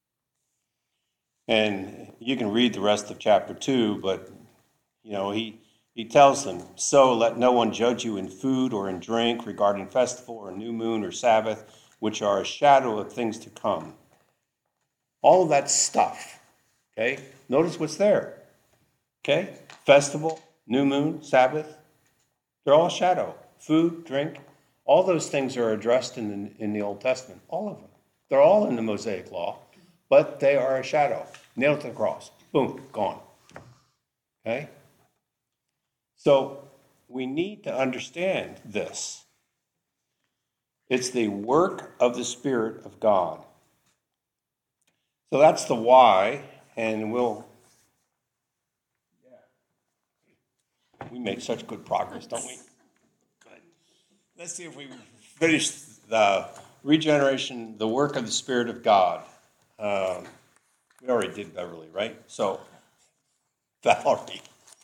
And you can read the rest of chapter 2, but, he tells them, so let no one judge you in food or in drink regarding festival or new moon or Sabbath, which are a shadow of things to come. All of that stuff, okay? Notice what's there, okay? Festival, new moon, Sabbath, they're all shadow. Food, drink, all those things are addressed in the Old Testament, all of them. They're all in the Mosaic Law, but they are a shadow. Nailed to the cross. Boom, gone. Okay? So we need to understand this. It's the work of the Spirit of God. So that's the why, and we'll... We make such good progress, don't we? Good. Let's see if we finish the regeneration, the work of the Spirit of God. We already did Beverly, right? So, Valerie,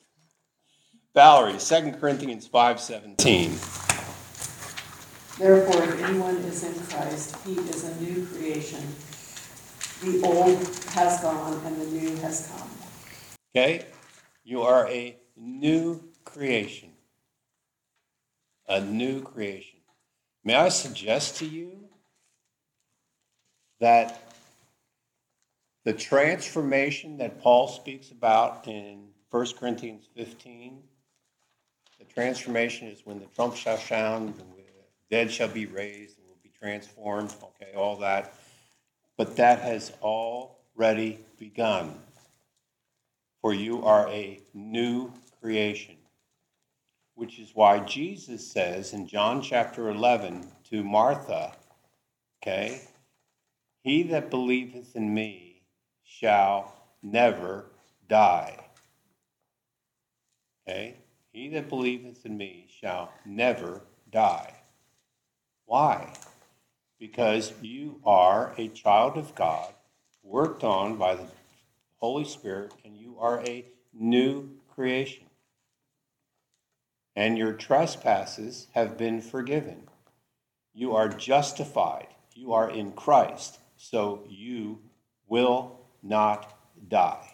2 Corinthians 5:17. Therefore, if anyone is in Christ, he is a new creation. The old has gone and the new has come. Okay? You are a new creation. A new creation. May I suggest to you that the transformation that Paul speaks about in 1 Corinthians 15, the transformation is when the trump shall sound, the dead shall be raised, and will be transformed, okay, all that. But that has already begun. For you are a new creation, which is why Jesus says in John chapter 11 to Martha, okay, he that believeth in me shall never die. Okay? He that believeth in me shall never die. Why? Because you are a child of God, worked on by the Holy Spirit, and you are a new creation. And your trespasses have been forgiven. You are justified. You are in Christ, so you will not die.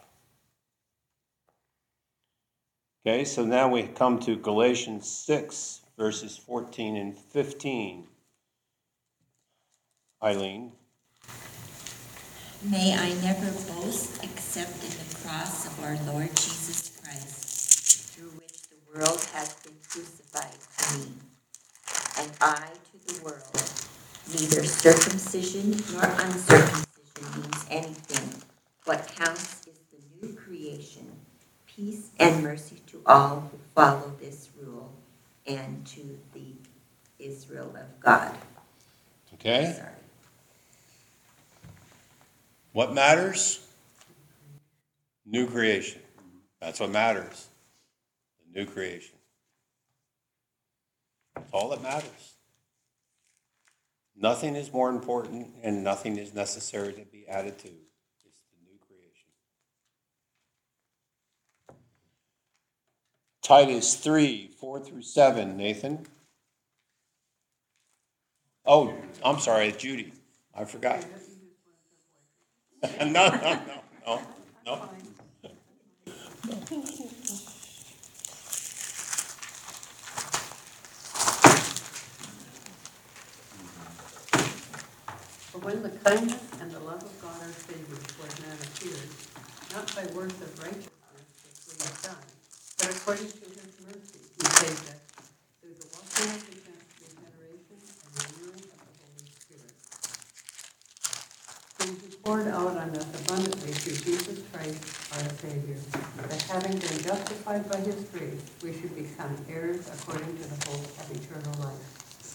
Okay, so now we come to Galatians 6, verses 14 and 15. Eileen. May I never boast except in the cross of our Lord Jesus Christ, through which the world has been crucified to me, and I to the world. Neither circumcision nor uncircumcision means anything. What counts is the new creation, peace and mercy to all who follow this rule, and to the Israel of God. Okay. Sorry. What matters? New creation. That's what matters. The new creation. That's all that matters. Nothing is more important and nothing is necessary to be added to. It's the new creation. Titus 3, 4 through 7, Nathan. Oh, I'm sorry, Judy. I forgot. No. For when the kindness and the love of God our Savior toward man appeared, not by works of righteousness which we have done, but according to his mercy he saved us through the washing of regeneration and renewing of the Holy Spirit, whom he poured out on us abundantly through Jesus Christ our Savior, that having been justified by his grace, we should become heirs according to the hope of eternal life.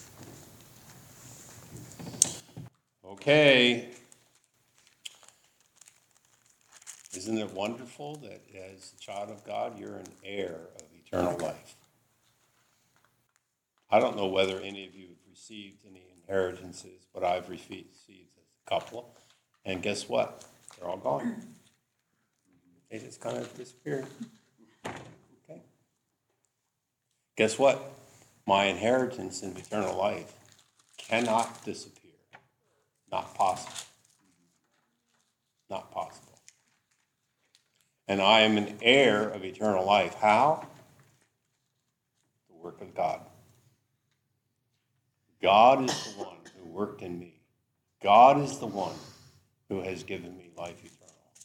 Okay. Isn't it wonderful that as a child of God, you're an heir of eternal life? I don't know whether any of you have received any inheritances, but I've received a couple. And guess what? They're all gone. They just kind of disappeared. Okay. Guess what? My inheritance in eternal life cannot disappear. Not possible. Not possible. And I am an heir of eternal life. How? The work of God. God is the one who worked in me. God is the one who has given me life eternal.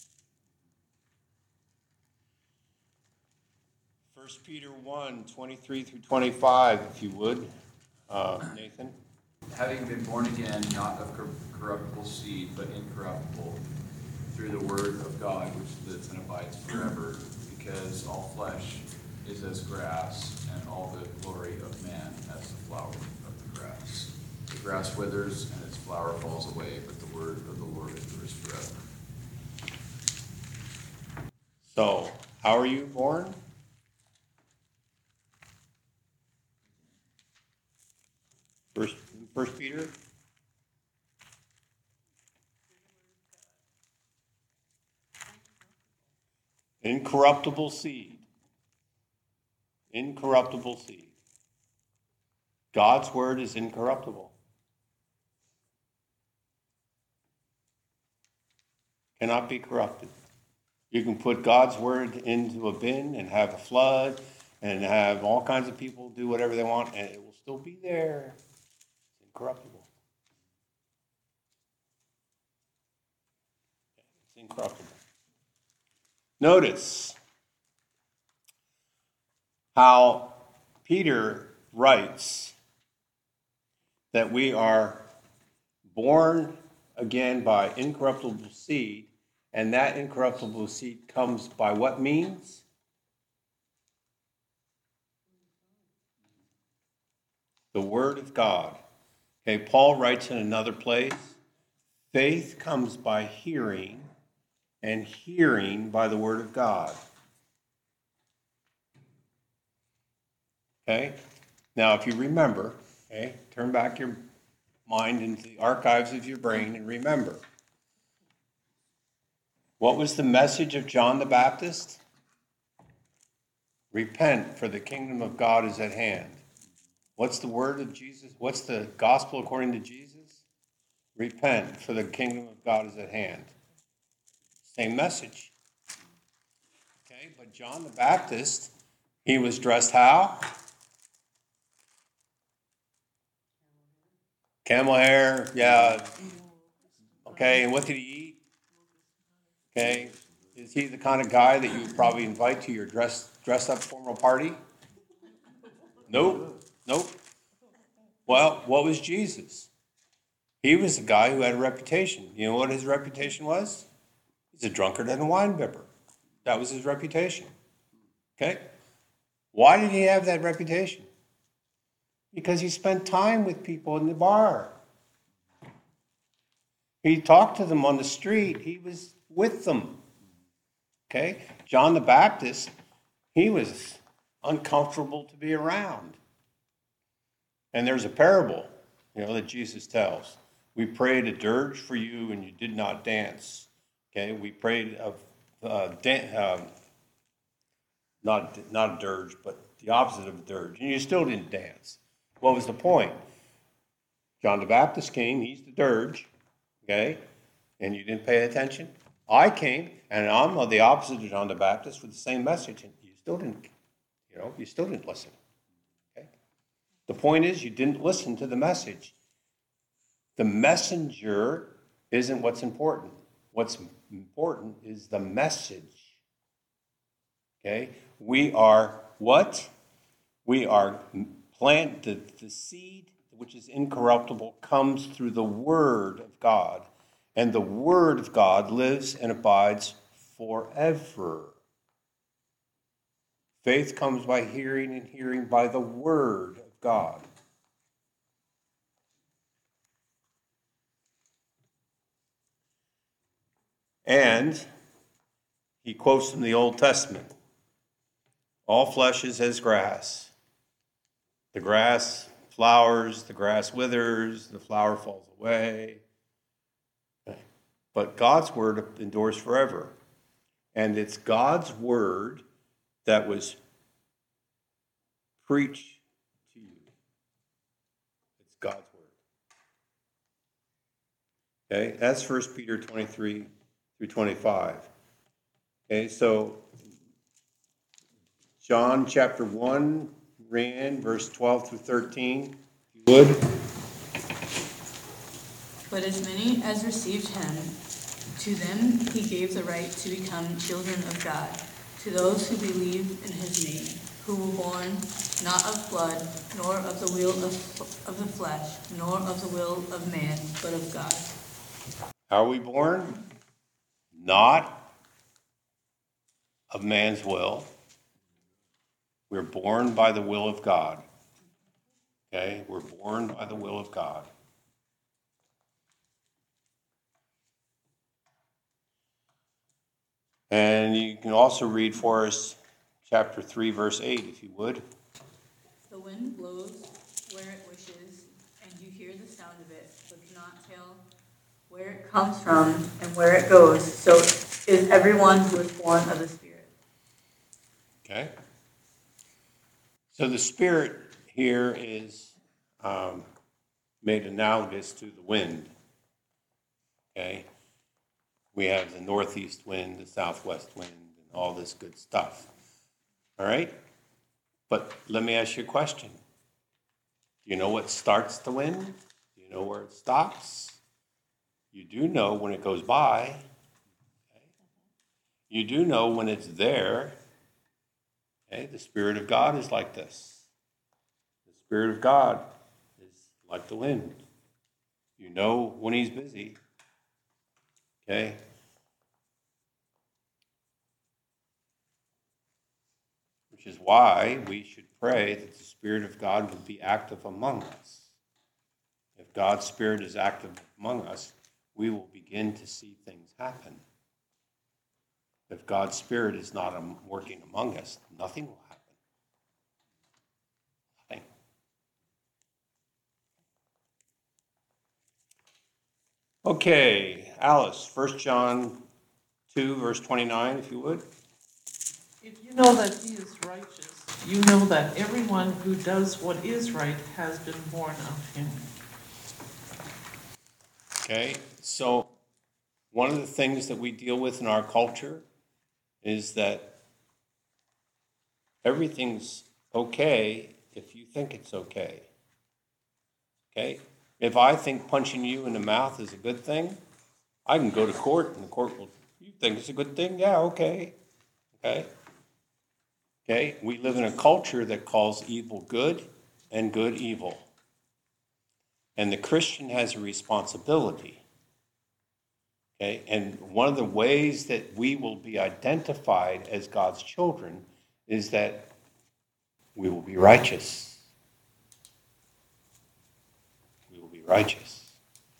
1 Peter 1, 23 through 25, if you would, Nathan. Having been born again, not of corruptible seed, but incorruptible, through the word of God, which lives and abides forever, because all flesh is as grass, and all the glory of man as the flower of the grass. The grass withers, and its flower falls away, but the word of the Lord endures forever. So, how are you born? 1 Peter? Incorruptible seed. Incorruptible seed. God's word is incorruptible. Cannot be corrupted. You can put God's word into a bin and have a flood and have all kinds of people do whatever they want, and it will still be there. It's incorruptible. It's incorruptible. Notice how Peter writes that we are born again by incorruptible seed, and that incorruptible seed comes by what means? The Word of God. Okay, Paul writes in another place, faith comes by hearing, and hearing by the Word of God. Okay? Now, if you remember, okay, turn back your mind into the archives of your brain and remember. What was the message of John the Baptist? Repent, for the kingdom of God is at hand. What's the word of Jesus? What's the gospel according to Jesus? Repent, for the kingdom of God is at hand. Same message. Okay, but John the Baptist, he was dressed how? Camel hair, yeah. Okay, and what did he eat? Okay, is he the kind of guy that you would probably invite to your dress up formal party? Nope. Well, what was Jesus? He was a guy who had a reputation. You know what his reputation was? He's a drunkard and a wine bibber. That was his reputation. Okay? Why did he have that reputation? Because he spent time with people in the bar. He talked to them on the street. He was with them. Okay? John the Baptist, he was uncomfortable to be around. And there's a parable, that Jesus tells. We prayed a dirge for you and you did not dance. Okay? We prayed not a dirge, but the opposite of a dirge. And you still didn't dance. What was the point? John the Baptist came, he's the dirge, okay? And you didn't pay attention. I came, and I'm the opposite of John the Baptist with the same message, and you still didn't listen. Okay? The point is, you didn't listen to the message. The messenger isn't what's important. What's important is the message. Okay? We are what? We are planted. The seed, which is incorruptible, comes through the Word of God. And the Word of God lives and abides forever. Faith comes by hearing, and hearing by the Word of God. And he quotes from the Old Testament. All flesh is as grass. The grass flowers, the grass withers, the flower falls away. But God's word endures forever. And it's God's word that was preached to you. It's God's word. Okay, that's 1 Peter 23 through 25. Okay, so John chapter 1, verse 12 through 13, if you would. But as many as received him, to them he gave the right to become children of God, to those who believe in his name, who were born not of blood, nor of the will of the flesh, nor of the will of man, but of God. How are we born? Not of man's will. We're born by the will of God. Okay? We're born by the will of God. And you can also read for us chapter 3, verse 8, if you would. The wind blows where it wishes, and you hear the not tell where it comes from and where it goes. So is everyone who is born of the Spirit. Okay? So the Spirit here is made analogous to the wind. Okay? We have the northeast wind, the southwest wind, and all this good stuff. All right? But let me ask you a question. Do you know what starts the wind? Do you know where it stops? You do know when it goes by. Okay? You do know when it's there. Okay? The Spirit of God is like this. The Spirit of God is like the wind. You know when he's busy. Okay? Which is why we should pray that the Spirit of God would be active among us. If God's Spirit is active among us, we will begin to see things happen. If God's Spirit is not working among us, nothing will happen. Nothing. Okay, Alice, 1 John 2, verse 29, if you would. If you know that he is righteous, you know that everyone who does what is right has been born of him. Okay, so one of the things that we deal with in our culture is that everything's okay if you think it's okay. Okay? If I think punching you in the mouth is a good thing, I can go to court and the court will, you think it's a good thing? Yeah, okay. Okay? Okay? We live in a culture that calls evil good and good evil. And the Christian has a responsibility. Okay? And one of the ways that we will be identified as God's children is that we will be righteous. We will be righteous.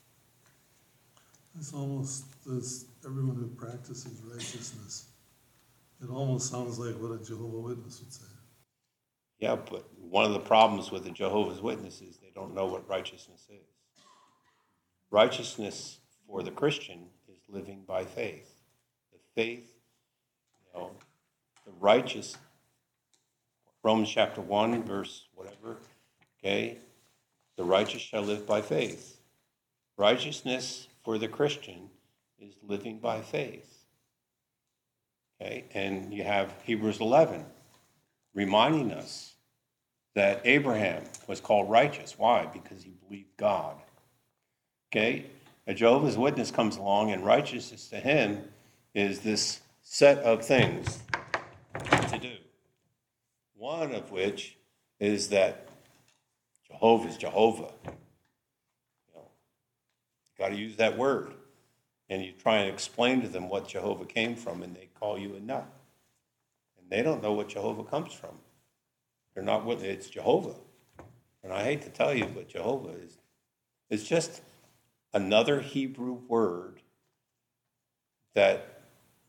It's almost this, everyone who practices righteousness. It almost sounds like what a Jehovah's Witness would say. Yeah, but one of the problems with the Jehovah's Witnesses, they don't know what righteousness is. Righteousness for the Christian is living by faith. The faith, the righteous, Romans chapter 1, verse whatever, okay? The righteous shall live by faith. Righteousness for the Christian is living by faith. Okay? And you have Hebrews 11 reminding us that Abraham was called righteous. Why? Because he believed God. Okay? A Jehovah's Witness comes along, and righteousness to him is this set of things to do. One of which is that Jehovah is Jehovah. You got to use that word. And you try and explain to them what Jehovah came from, and they call you a nut. And they don't know what Jehovah comes from. They're not with it. It's Jehovah. And I hate to tell you, but Jehovah is just another Hebrew word that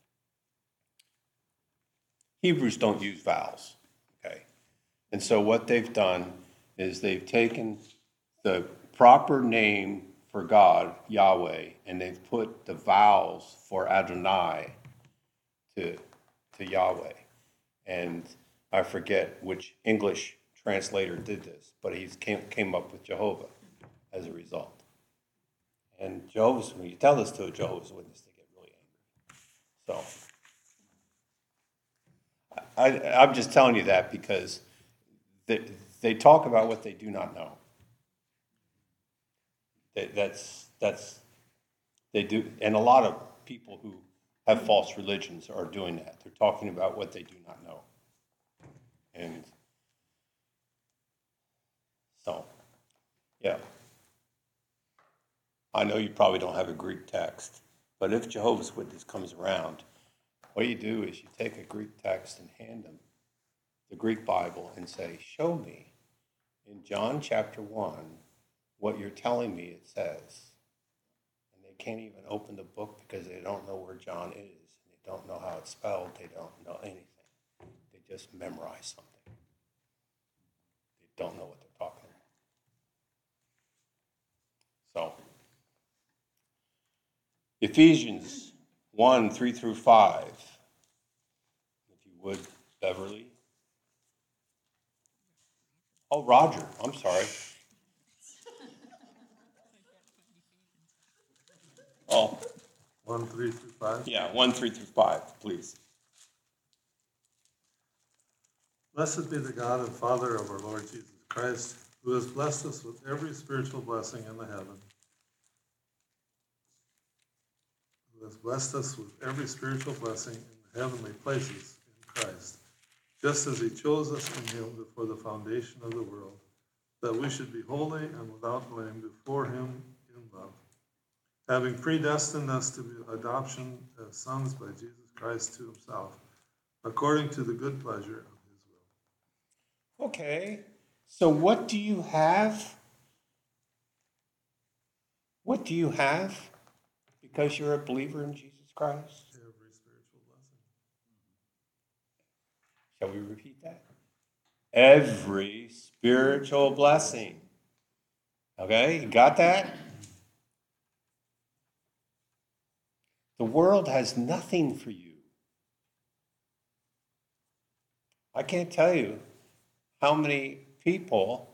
Hebrews don't use vowels. Okay? And so what they've done is they've taken the proper name for God, Yahweh, and they've put the vowels for Adonai to Yahweh. And I forget which English translator did this, but he came up with Jehovah as a result. And when you tell this to a Jehovah's Witness, they get really angry. So I'm just telling you that because they talk about what they do not know. They do, and a lot of people who have false religions are doing that. They're talking about what they do not know. And so, yeah. I know you probably don't have a Greek text, but if Jehovah's Witness comes around, what you do is you take a Greek text and hand them the Greek Bible and say, show me in John chapter 1 what you're telling me it says. And they can't even open the book because they don't know where John is. And they don't know how it's spelled. They don't know anything. They just memorize something. They don't know what they're talking about. So, Ephesians 1, 3 through 5. If you would, Beverly. Oh, Roger, I'm sorry. Oh, 1, 3 through 5. yeah, 1, 3 through 5, please. Blessed be the God and Father of our Lord Jesus Christ, who has blessed us with every spiritual blessing in the heaven. Who has blessed us with every spiritual blessing in the heavenly places in Christ, just as he chose us in him before the foundation of the world, that we should be holy and without blame before him in love, having predestined us to be adoption as sons by Jesus Christ to himself, according to the good pleasure of his will. Okay, so what do you have? What do you have because you're a believer in Jesus Christ? Every spiritual blessing. Shall we repeat that? Every spiritual blessing. Okay, you got that? The world has nothing for you. I can't tell you how many people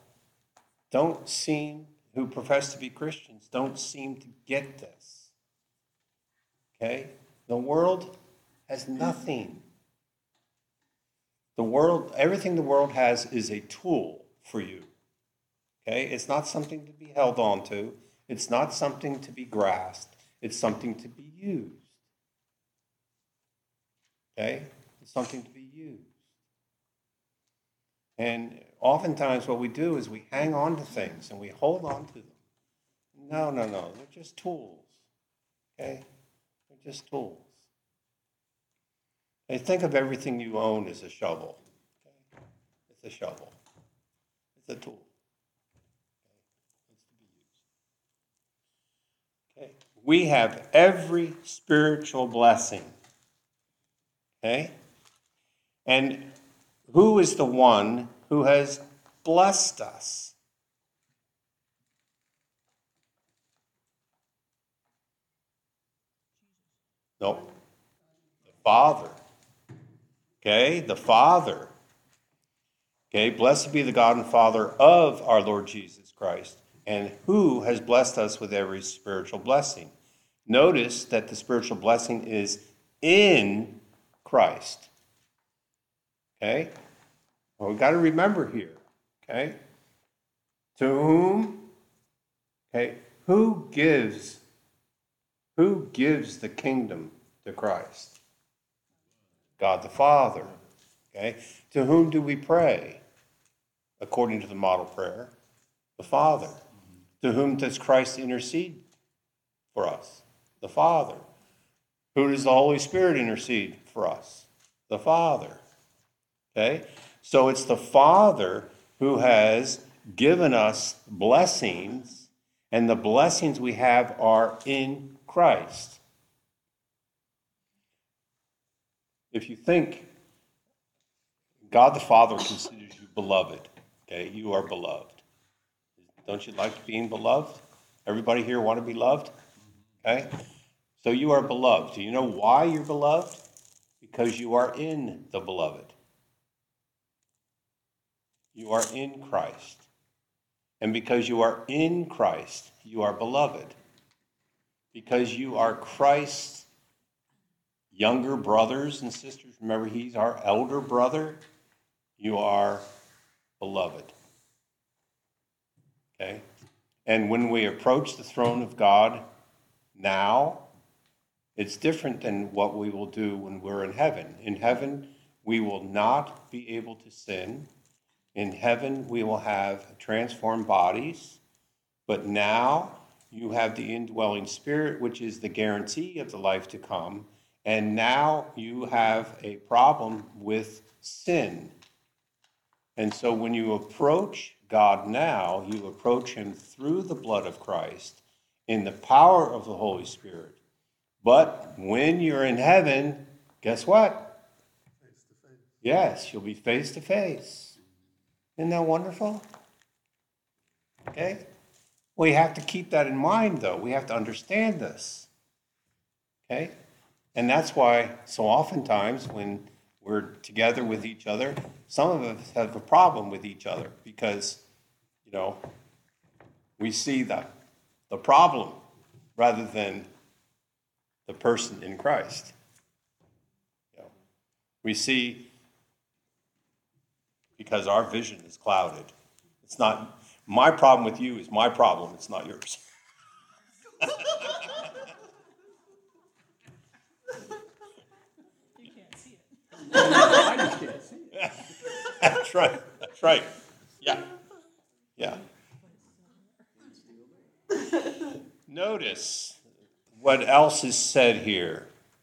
who profess to be Christians don't seem to get this. Okay? The world has nothing. Everything the world has is a tool for you. Okay? It's not something to be held on to. It's not something to be grasped. It's something to be used. Okay? It's something to be used. And oftentimes what we do is we hang on to things and we hold on to them. No. They're just tools. Okay? They're just tools. Hey, think of everything you own as a shovel. Okay? It's a shovel. It's a tool. Okay? It's to be used. Okay? We have every spiritual blessing. Okay? And who is the one who has blessed us? No. The Father. Okay? The Father. Okay? Blessed be the God and Father of our Lord Jesus Christ, and who has blessed us with every spiritual blessing. Notice that the spiritual blessing is in Christ. Okay? Well, we've got to remember here. Okay? To whom? Okay? Who gives the kingdom to Christ? God the Father. Okay? To whom do we pray? According to the model prayer, the Father. To whom does Christ intercede for us? The Father. Who does the Holy Spirit intercede for us? The Father. Okay? So it's the Father who has given us blessings, and the blessings we have are in Christ. If you think God the Father considers you beloved, okay, you are beloved. Don't you like being beloved? Everybody here want to be loved? Okay? So you are beloved. Do you know why you're beloved? Because you are in the beloved. You are in Christ. And because you are in Christ, you are beloved. Because you are Christ's younger brothers and sisters. Remember, he's our elder brother. You are beloved. Okay? And when we approach the throne of God now, it's different than what we will do when we're in heaven. In heaven, we will not be able to sin. In heaven, we will have transformed bodies. But now, you have the indwelling Spirit, which is the guarantee of the life to come. And now you have a problem with sin. And so when you approach God now, you approach him through the blood of Christ in the power of the Holy Spirit. But when you're in heaven, guess what? Face to face. Yes, you'll be face to face. Isn't that wonderful? Okay? Well, you have to keep that in mind, though. We have to understand this. Okay? And that's why so oftentimes when we're together with each other, some of us have a problem with each other because, we see the problem rather than the person in Christ. We see because our vision is clouded. It's not my problem with you is my problem, it's not yours. You can't see it. I just can't see it. That's right. That's right. Yeah. Yeah. Notice what else is said here.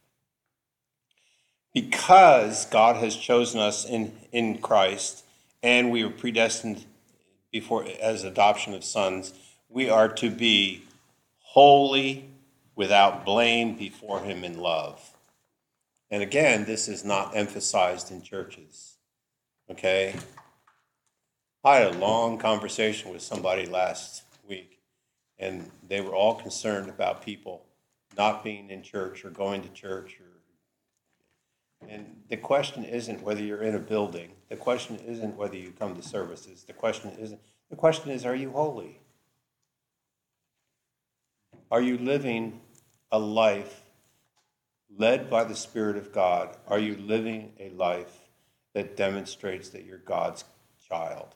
Because God has chosen us in Christ, and we were predestined before as adoption of sons, we are to be holy, without blame before him in love. And again, this is not emphasized in churches. Okay? I had a long conversation with somebody last week, and they were all concerned about people not being in church or going to church. And the question isn't whether you're in a building. The question isn't whether you come to services. The question is, are you holy? Are you living a life led by the Spirit of God? Are you living a life that demonstrates that you're God's child?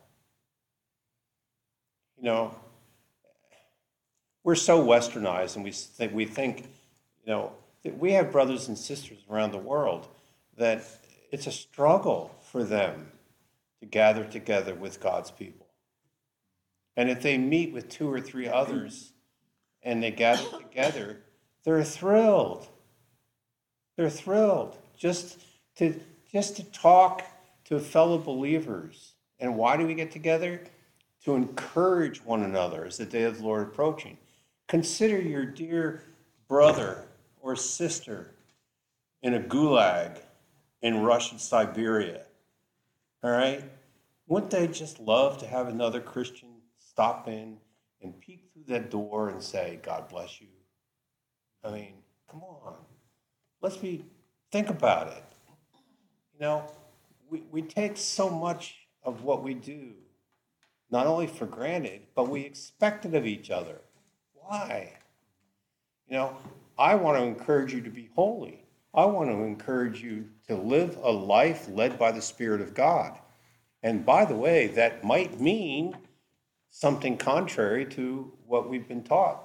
We're so westernized, and we think, that we have brothers and sisters around the world that it's a struggle for them to gather together with God's people. And if they meet with 2 or 3 others and they gather together, they're thrilled. They're thrilled just to talk to fellow believers. And why do we get together? To encourage one another as the day of the Lord approaching. Consider your dear brother or sister in a gulag in Russian Siberia. All right? Wouldn't they just love to have another Christian stop in and peek through that door and say, God bless you? I mean, come on. Think about it. We take so much of what we do, not only for granted, but we expect it of each other. Why? I want to encourage you to be holy. I want to encourage you to live a life led by the Spirit of God. And by the way, that might mean something contrary to what we've been taught.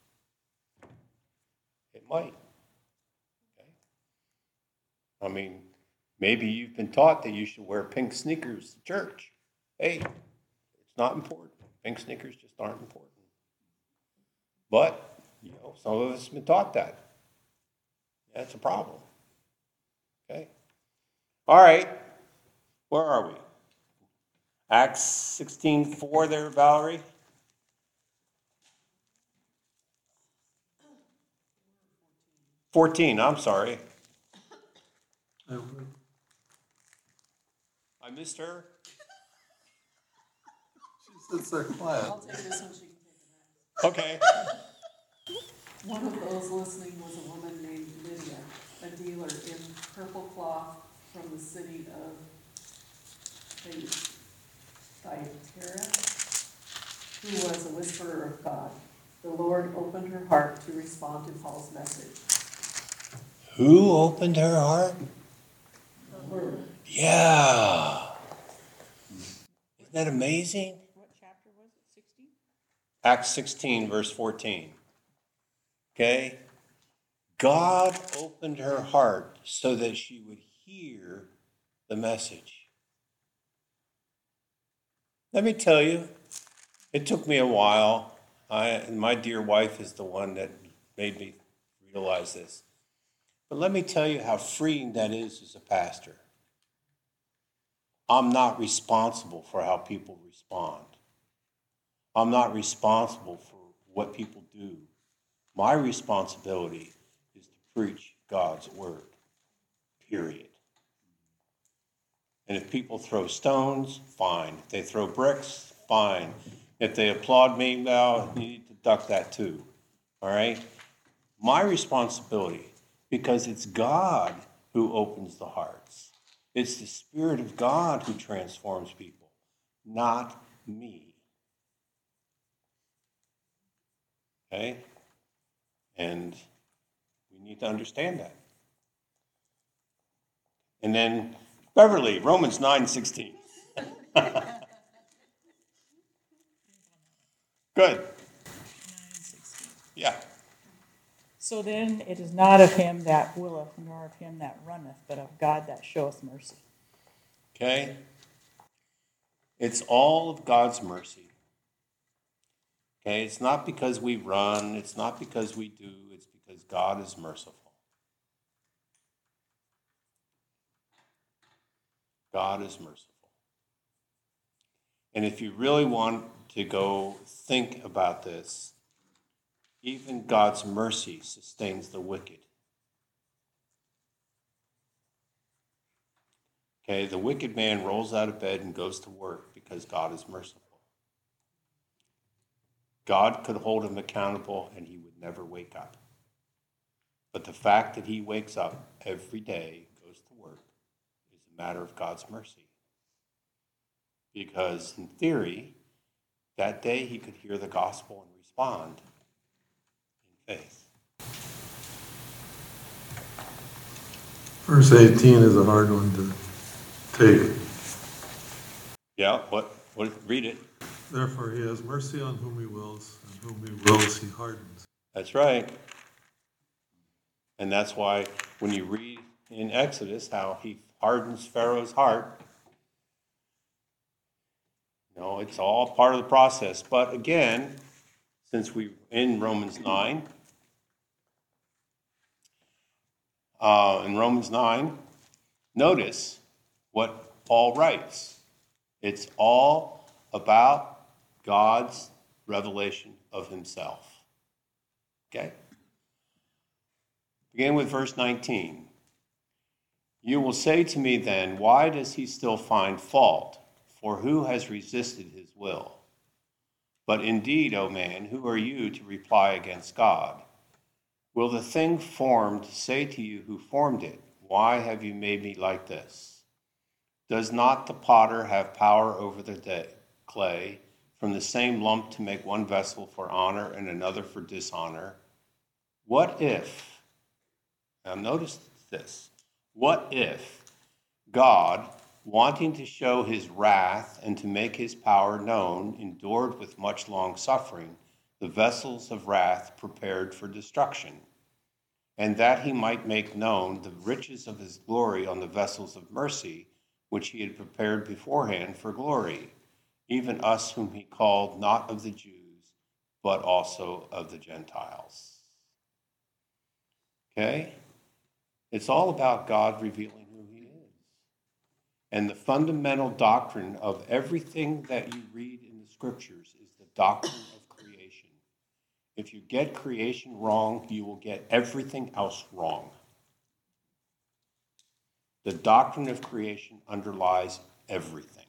It might. Okay? I mean, maybe you've been taught that you should wear pink sneakers to church. Hey, it's not important. Pink sneakers just aren't important. But, some of us have been taught that. That's a problem. Okay? All right. Where are we? Acts 16:4 there, Valerie? I'm sorry. I missed her. She sits there quiet. I'll take this one, she can take it Okay. back. One of those listening was a woman named Lydia, a dealer in purple cloth from the city of Thyatira, who was a whisperer of God. The Lord opened her heart to respond to Paul's message. Who opened her heart? The Word. Yeah. Isn't that amazing? What chapter was it? 16? Acts 16, verse 14. Okay? God opened her heart so that she would hear the message. Let me tell you, it took me a while. And my dear wife is the one that made me realize this. But let me tell you how freeing that is as a pastor. I'm not responsible for how people respond. I'm not responsible for what people do. My responsibility is to preach God's word, period. And if people throw stones, fine. If they throw bricks, fine. If they applaud me, well, you need to duck that too, all right? My responsibility because it's God who opens the hearts. It's the Spirit of God who transforms people, not me. Okay? And we need to understand that. And then Beverly, Romans 9:16. Good. 9:16. Yeah. So then it is not of him that willeth, nor of him that runneth, but of God that showeth mercy. Okay? It's all of God's mercy. Okay? It's not because we run, it's not because we do, it's because God is merciful. God is merciful. And if you really want to go think about this, even God's mercy sustains the wicked. Okay, the wicked man rolls out of bed and goes to work because God is merciful. God could hold him accountable and he would never wake up. But the fact that he wakes up every day, goes to work, is a matter of God's mercy. Because in theory, that day he could hear the gospel and respond in faith. Verse 18 is a hard one to take. Yeah, what read it. Therefore he has mercy on whom he wills, and whom he wills he hardens. That's right. And that's why when you read in Exodus how he hardens Pharaoh's heart, it's all part of the process. But again, since we're in Romans 9, notice what Paul writes. It's all about God's revelation of himself. Okay? Begin with verse 19. You will say to me then, why does he still find fault? For who has resisted his will? But indeed, O man, who are you to reply against God? Will the thing formed say to you who formed it, why have you made me like this? Does not the potter have power over the clay, from the same lump to make one vessel for honor and another for dishonor? What if, now notice this, what if God, wanting to show his wrath and to make his power known, endured with much long suffering the vessels of wrath prepared for destruction, and that he might make known the riches of his glory on the vessels of mercy, which he had prepared beforehand for glory, even us whom he called not of the Jews, but also of the Gentiles. Okay? It's all about God revealing who he is. And the fundamental doctrine of everything that you read in the scriptures is the doctrine of creation. If you get creation wrong, you will get everything else wrong. The doctrine of creation underlies everything.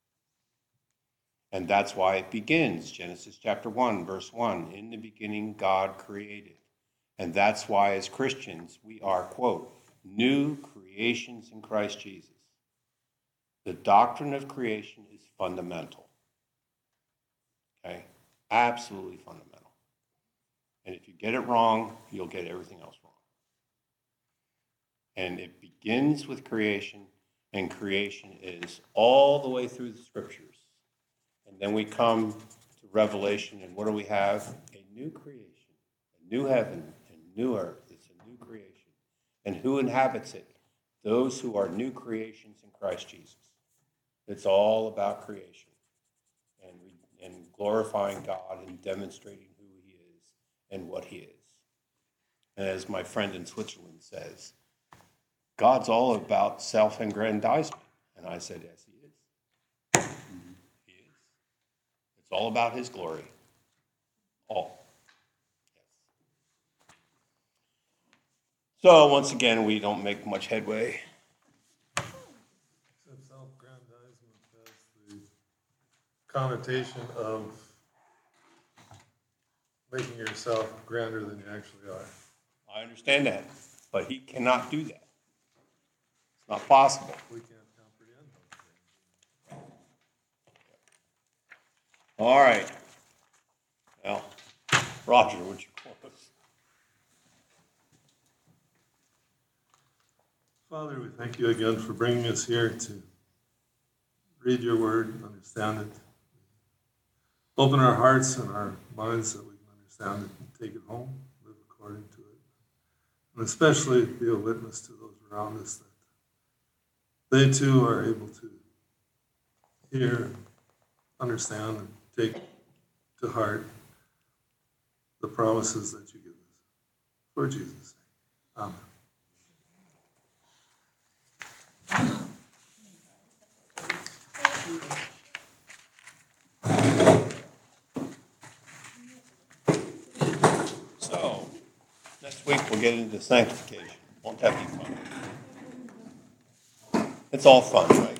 And that's why it begins, Genesis chapter 1, verse 1, in the beginning God created. And that's why as Christians we are, quote, new creations in Christ Jesus. The doctrine of creation is fundamental. Okay? Absolutely fundamental. And if you get it wrong, you'll get everything else wrong. And it begins with creation, and creation is all the way through the scriptures. And then we come to Revelation, and what do we have? A new creation, a new heaven, and new earth. It's a new creation. And who inhabits it? Those who are new creations in Christ Jesus. It's all about creation and glorifying God and demonstrating who he is and what he is. And as my friend in Switzerland says, God's all about self-aggrandizement. And I said, yes, he is. He is. It's all about his glory. All. Yes. So once again, we don't make much headway. Self-aggrandizement has the connotation of making yourself grander than you actually are. I understand that. But he cannot do that. It's not possible. We can't comprehend those things. All right. Well, Roger, would you close? Father, we thank you again for bringing us here to read your word and understand it. Open our hearts and our minds so we can understand it and take it home, live according to it. And especially be a witness to those around us that they too are able to hear, understand, and take to heart the promises that you give us. For Jesus' sake. Amen. So, next week we'll get into sanctification. Won't that be fun? It's all fun, right?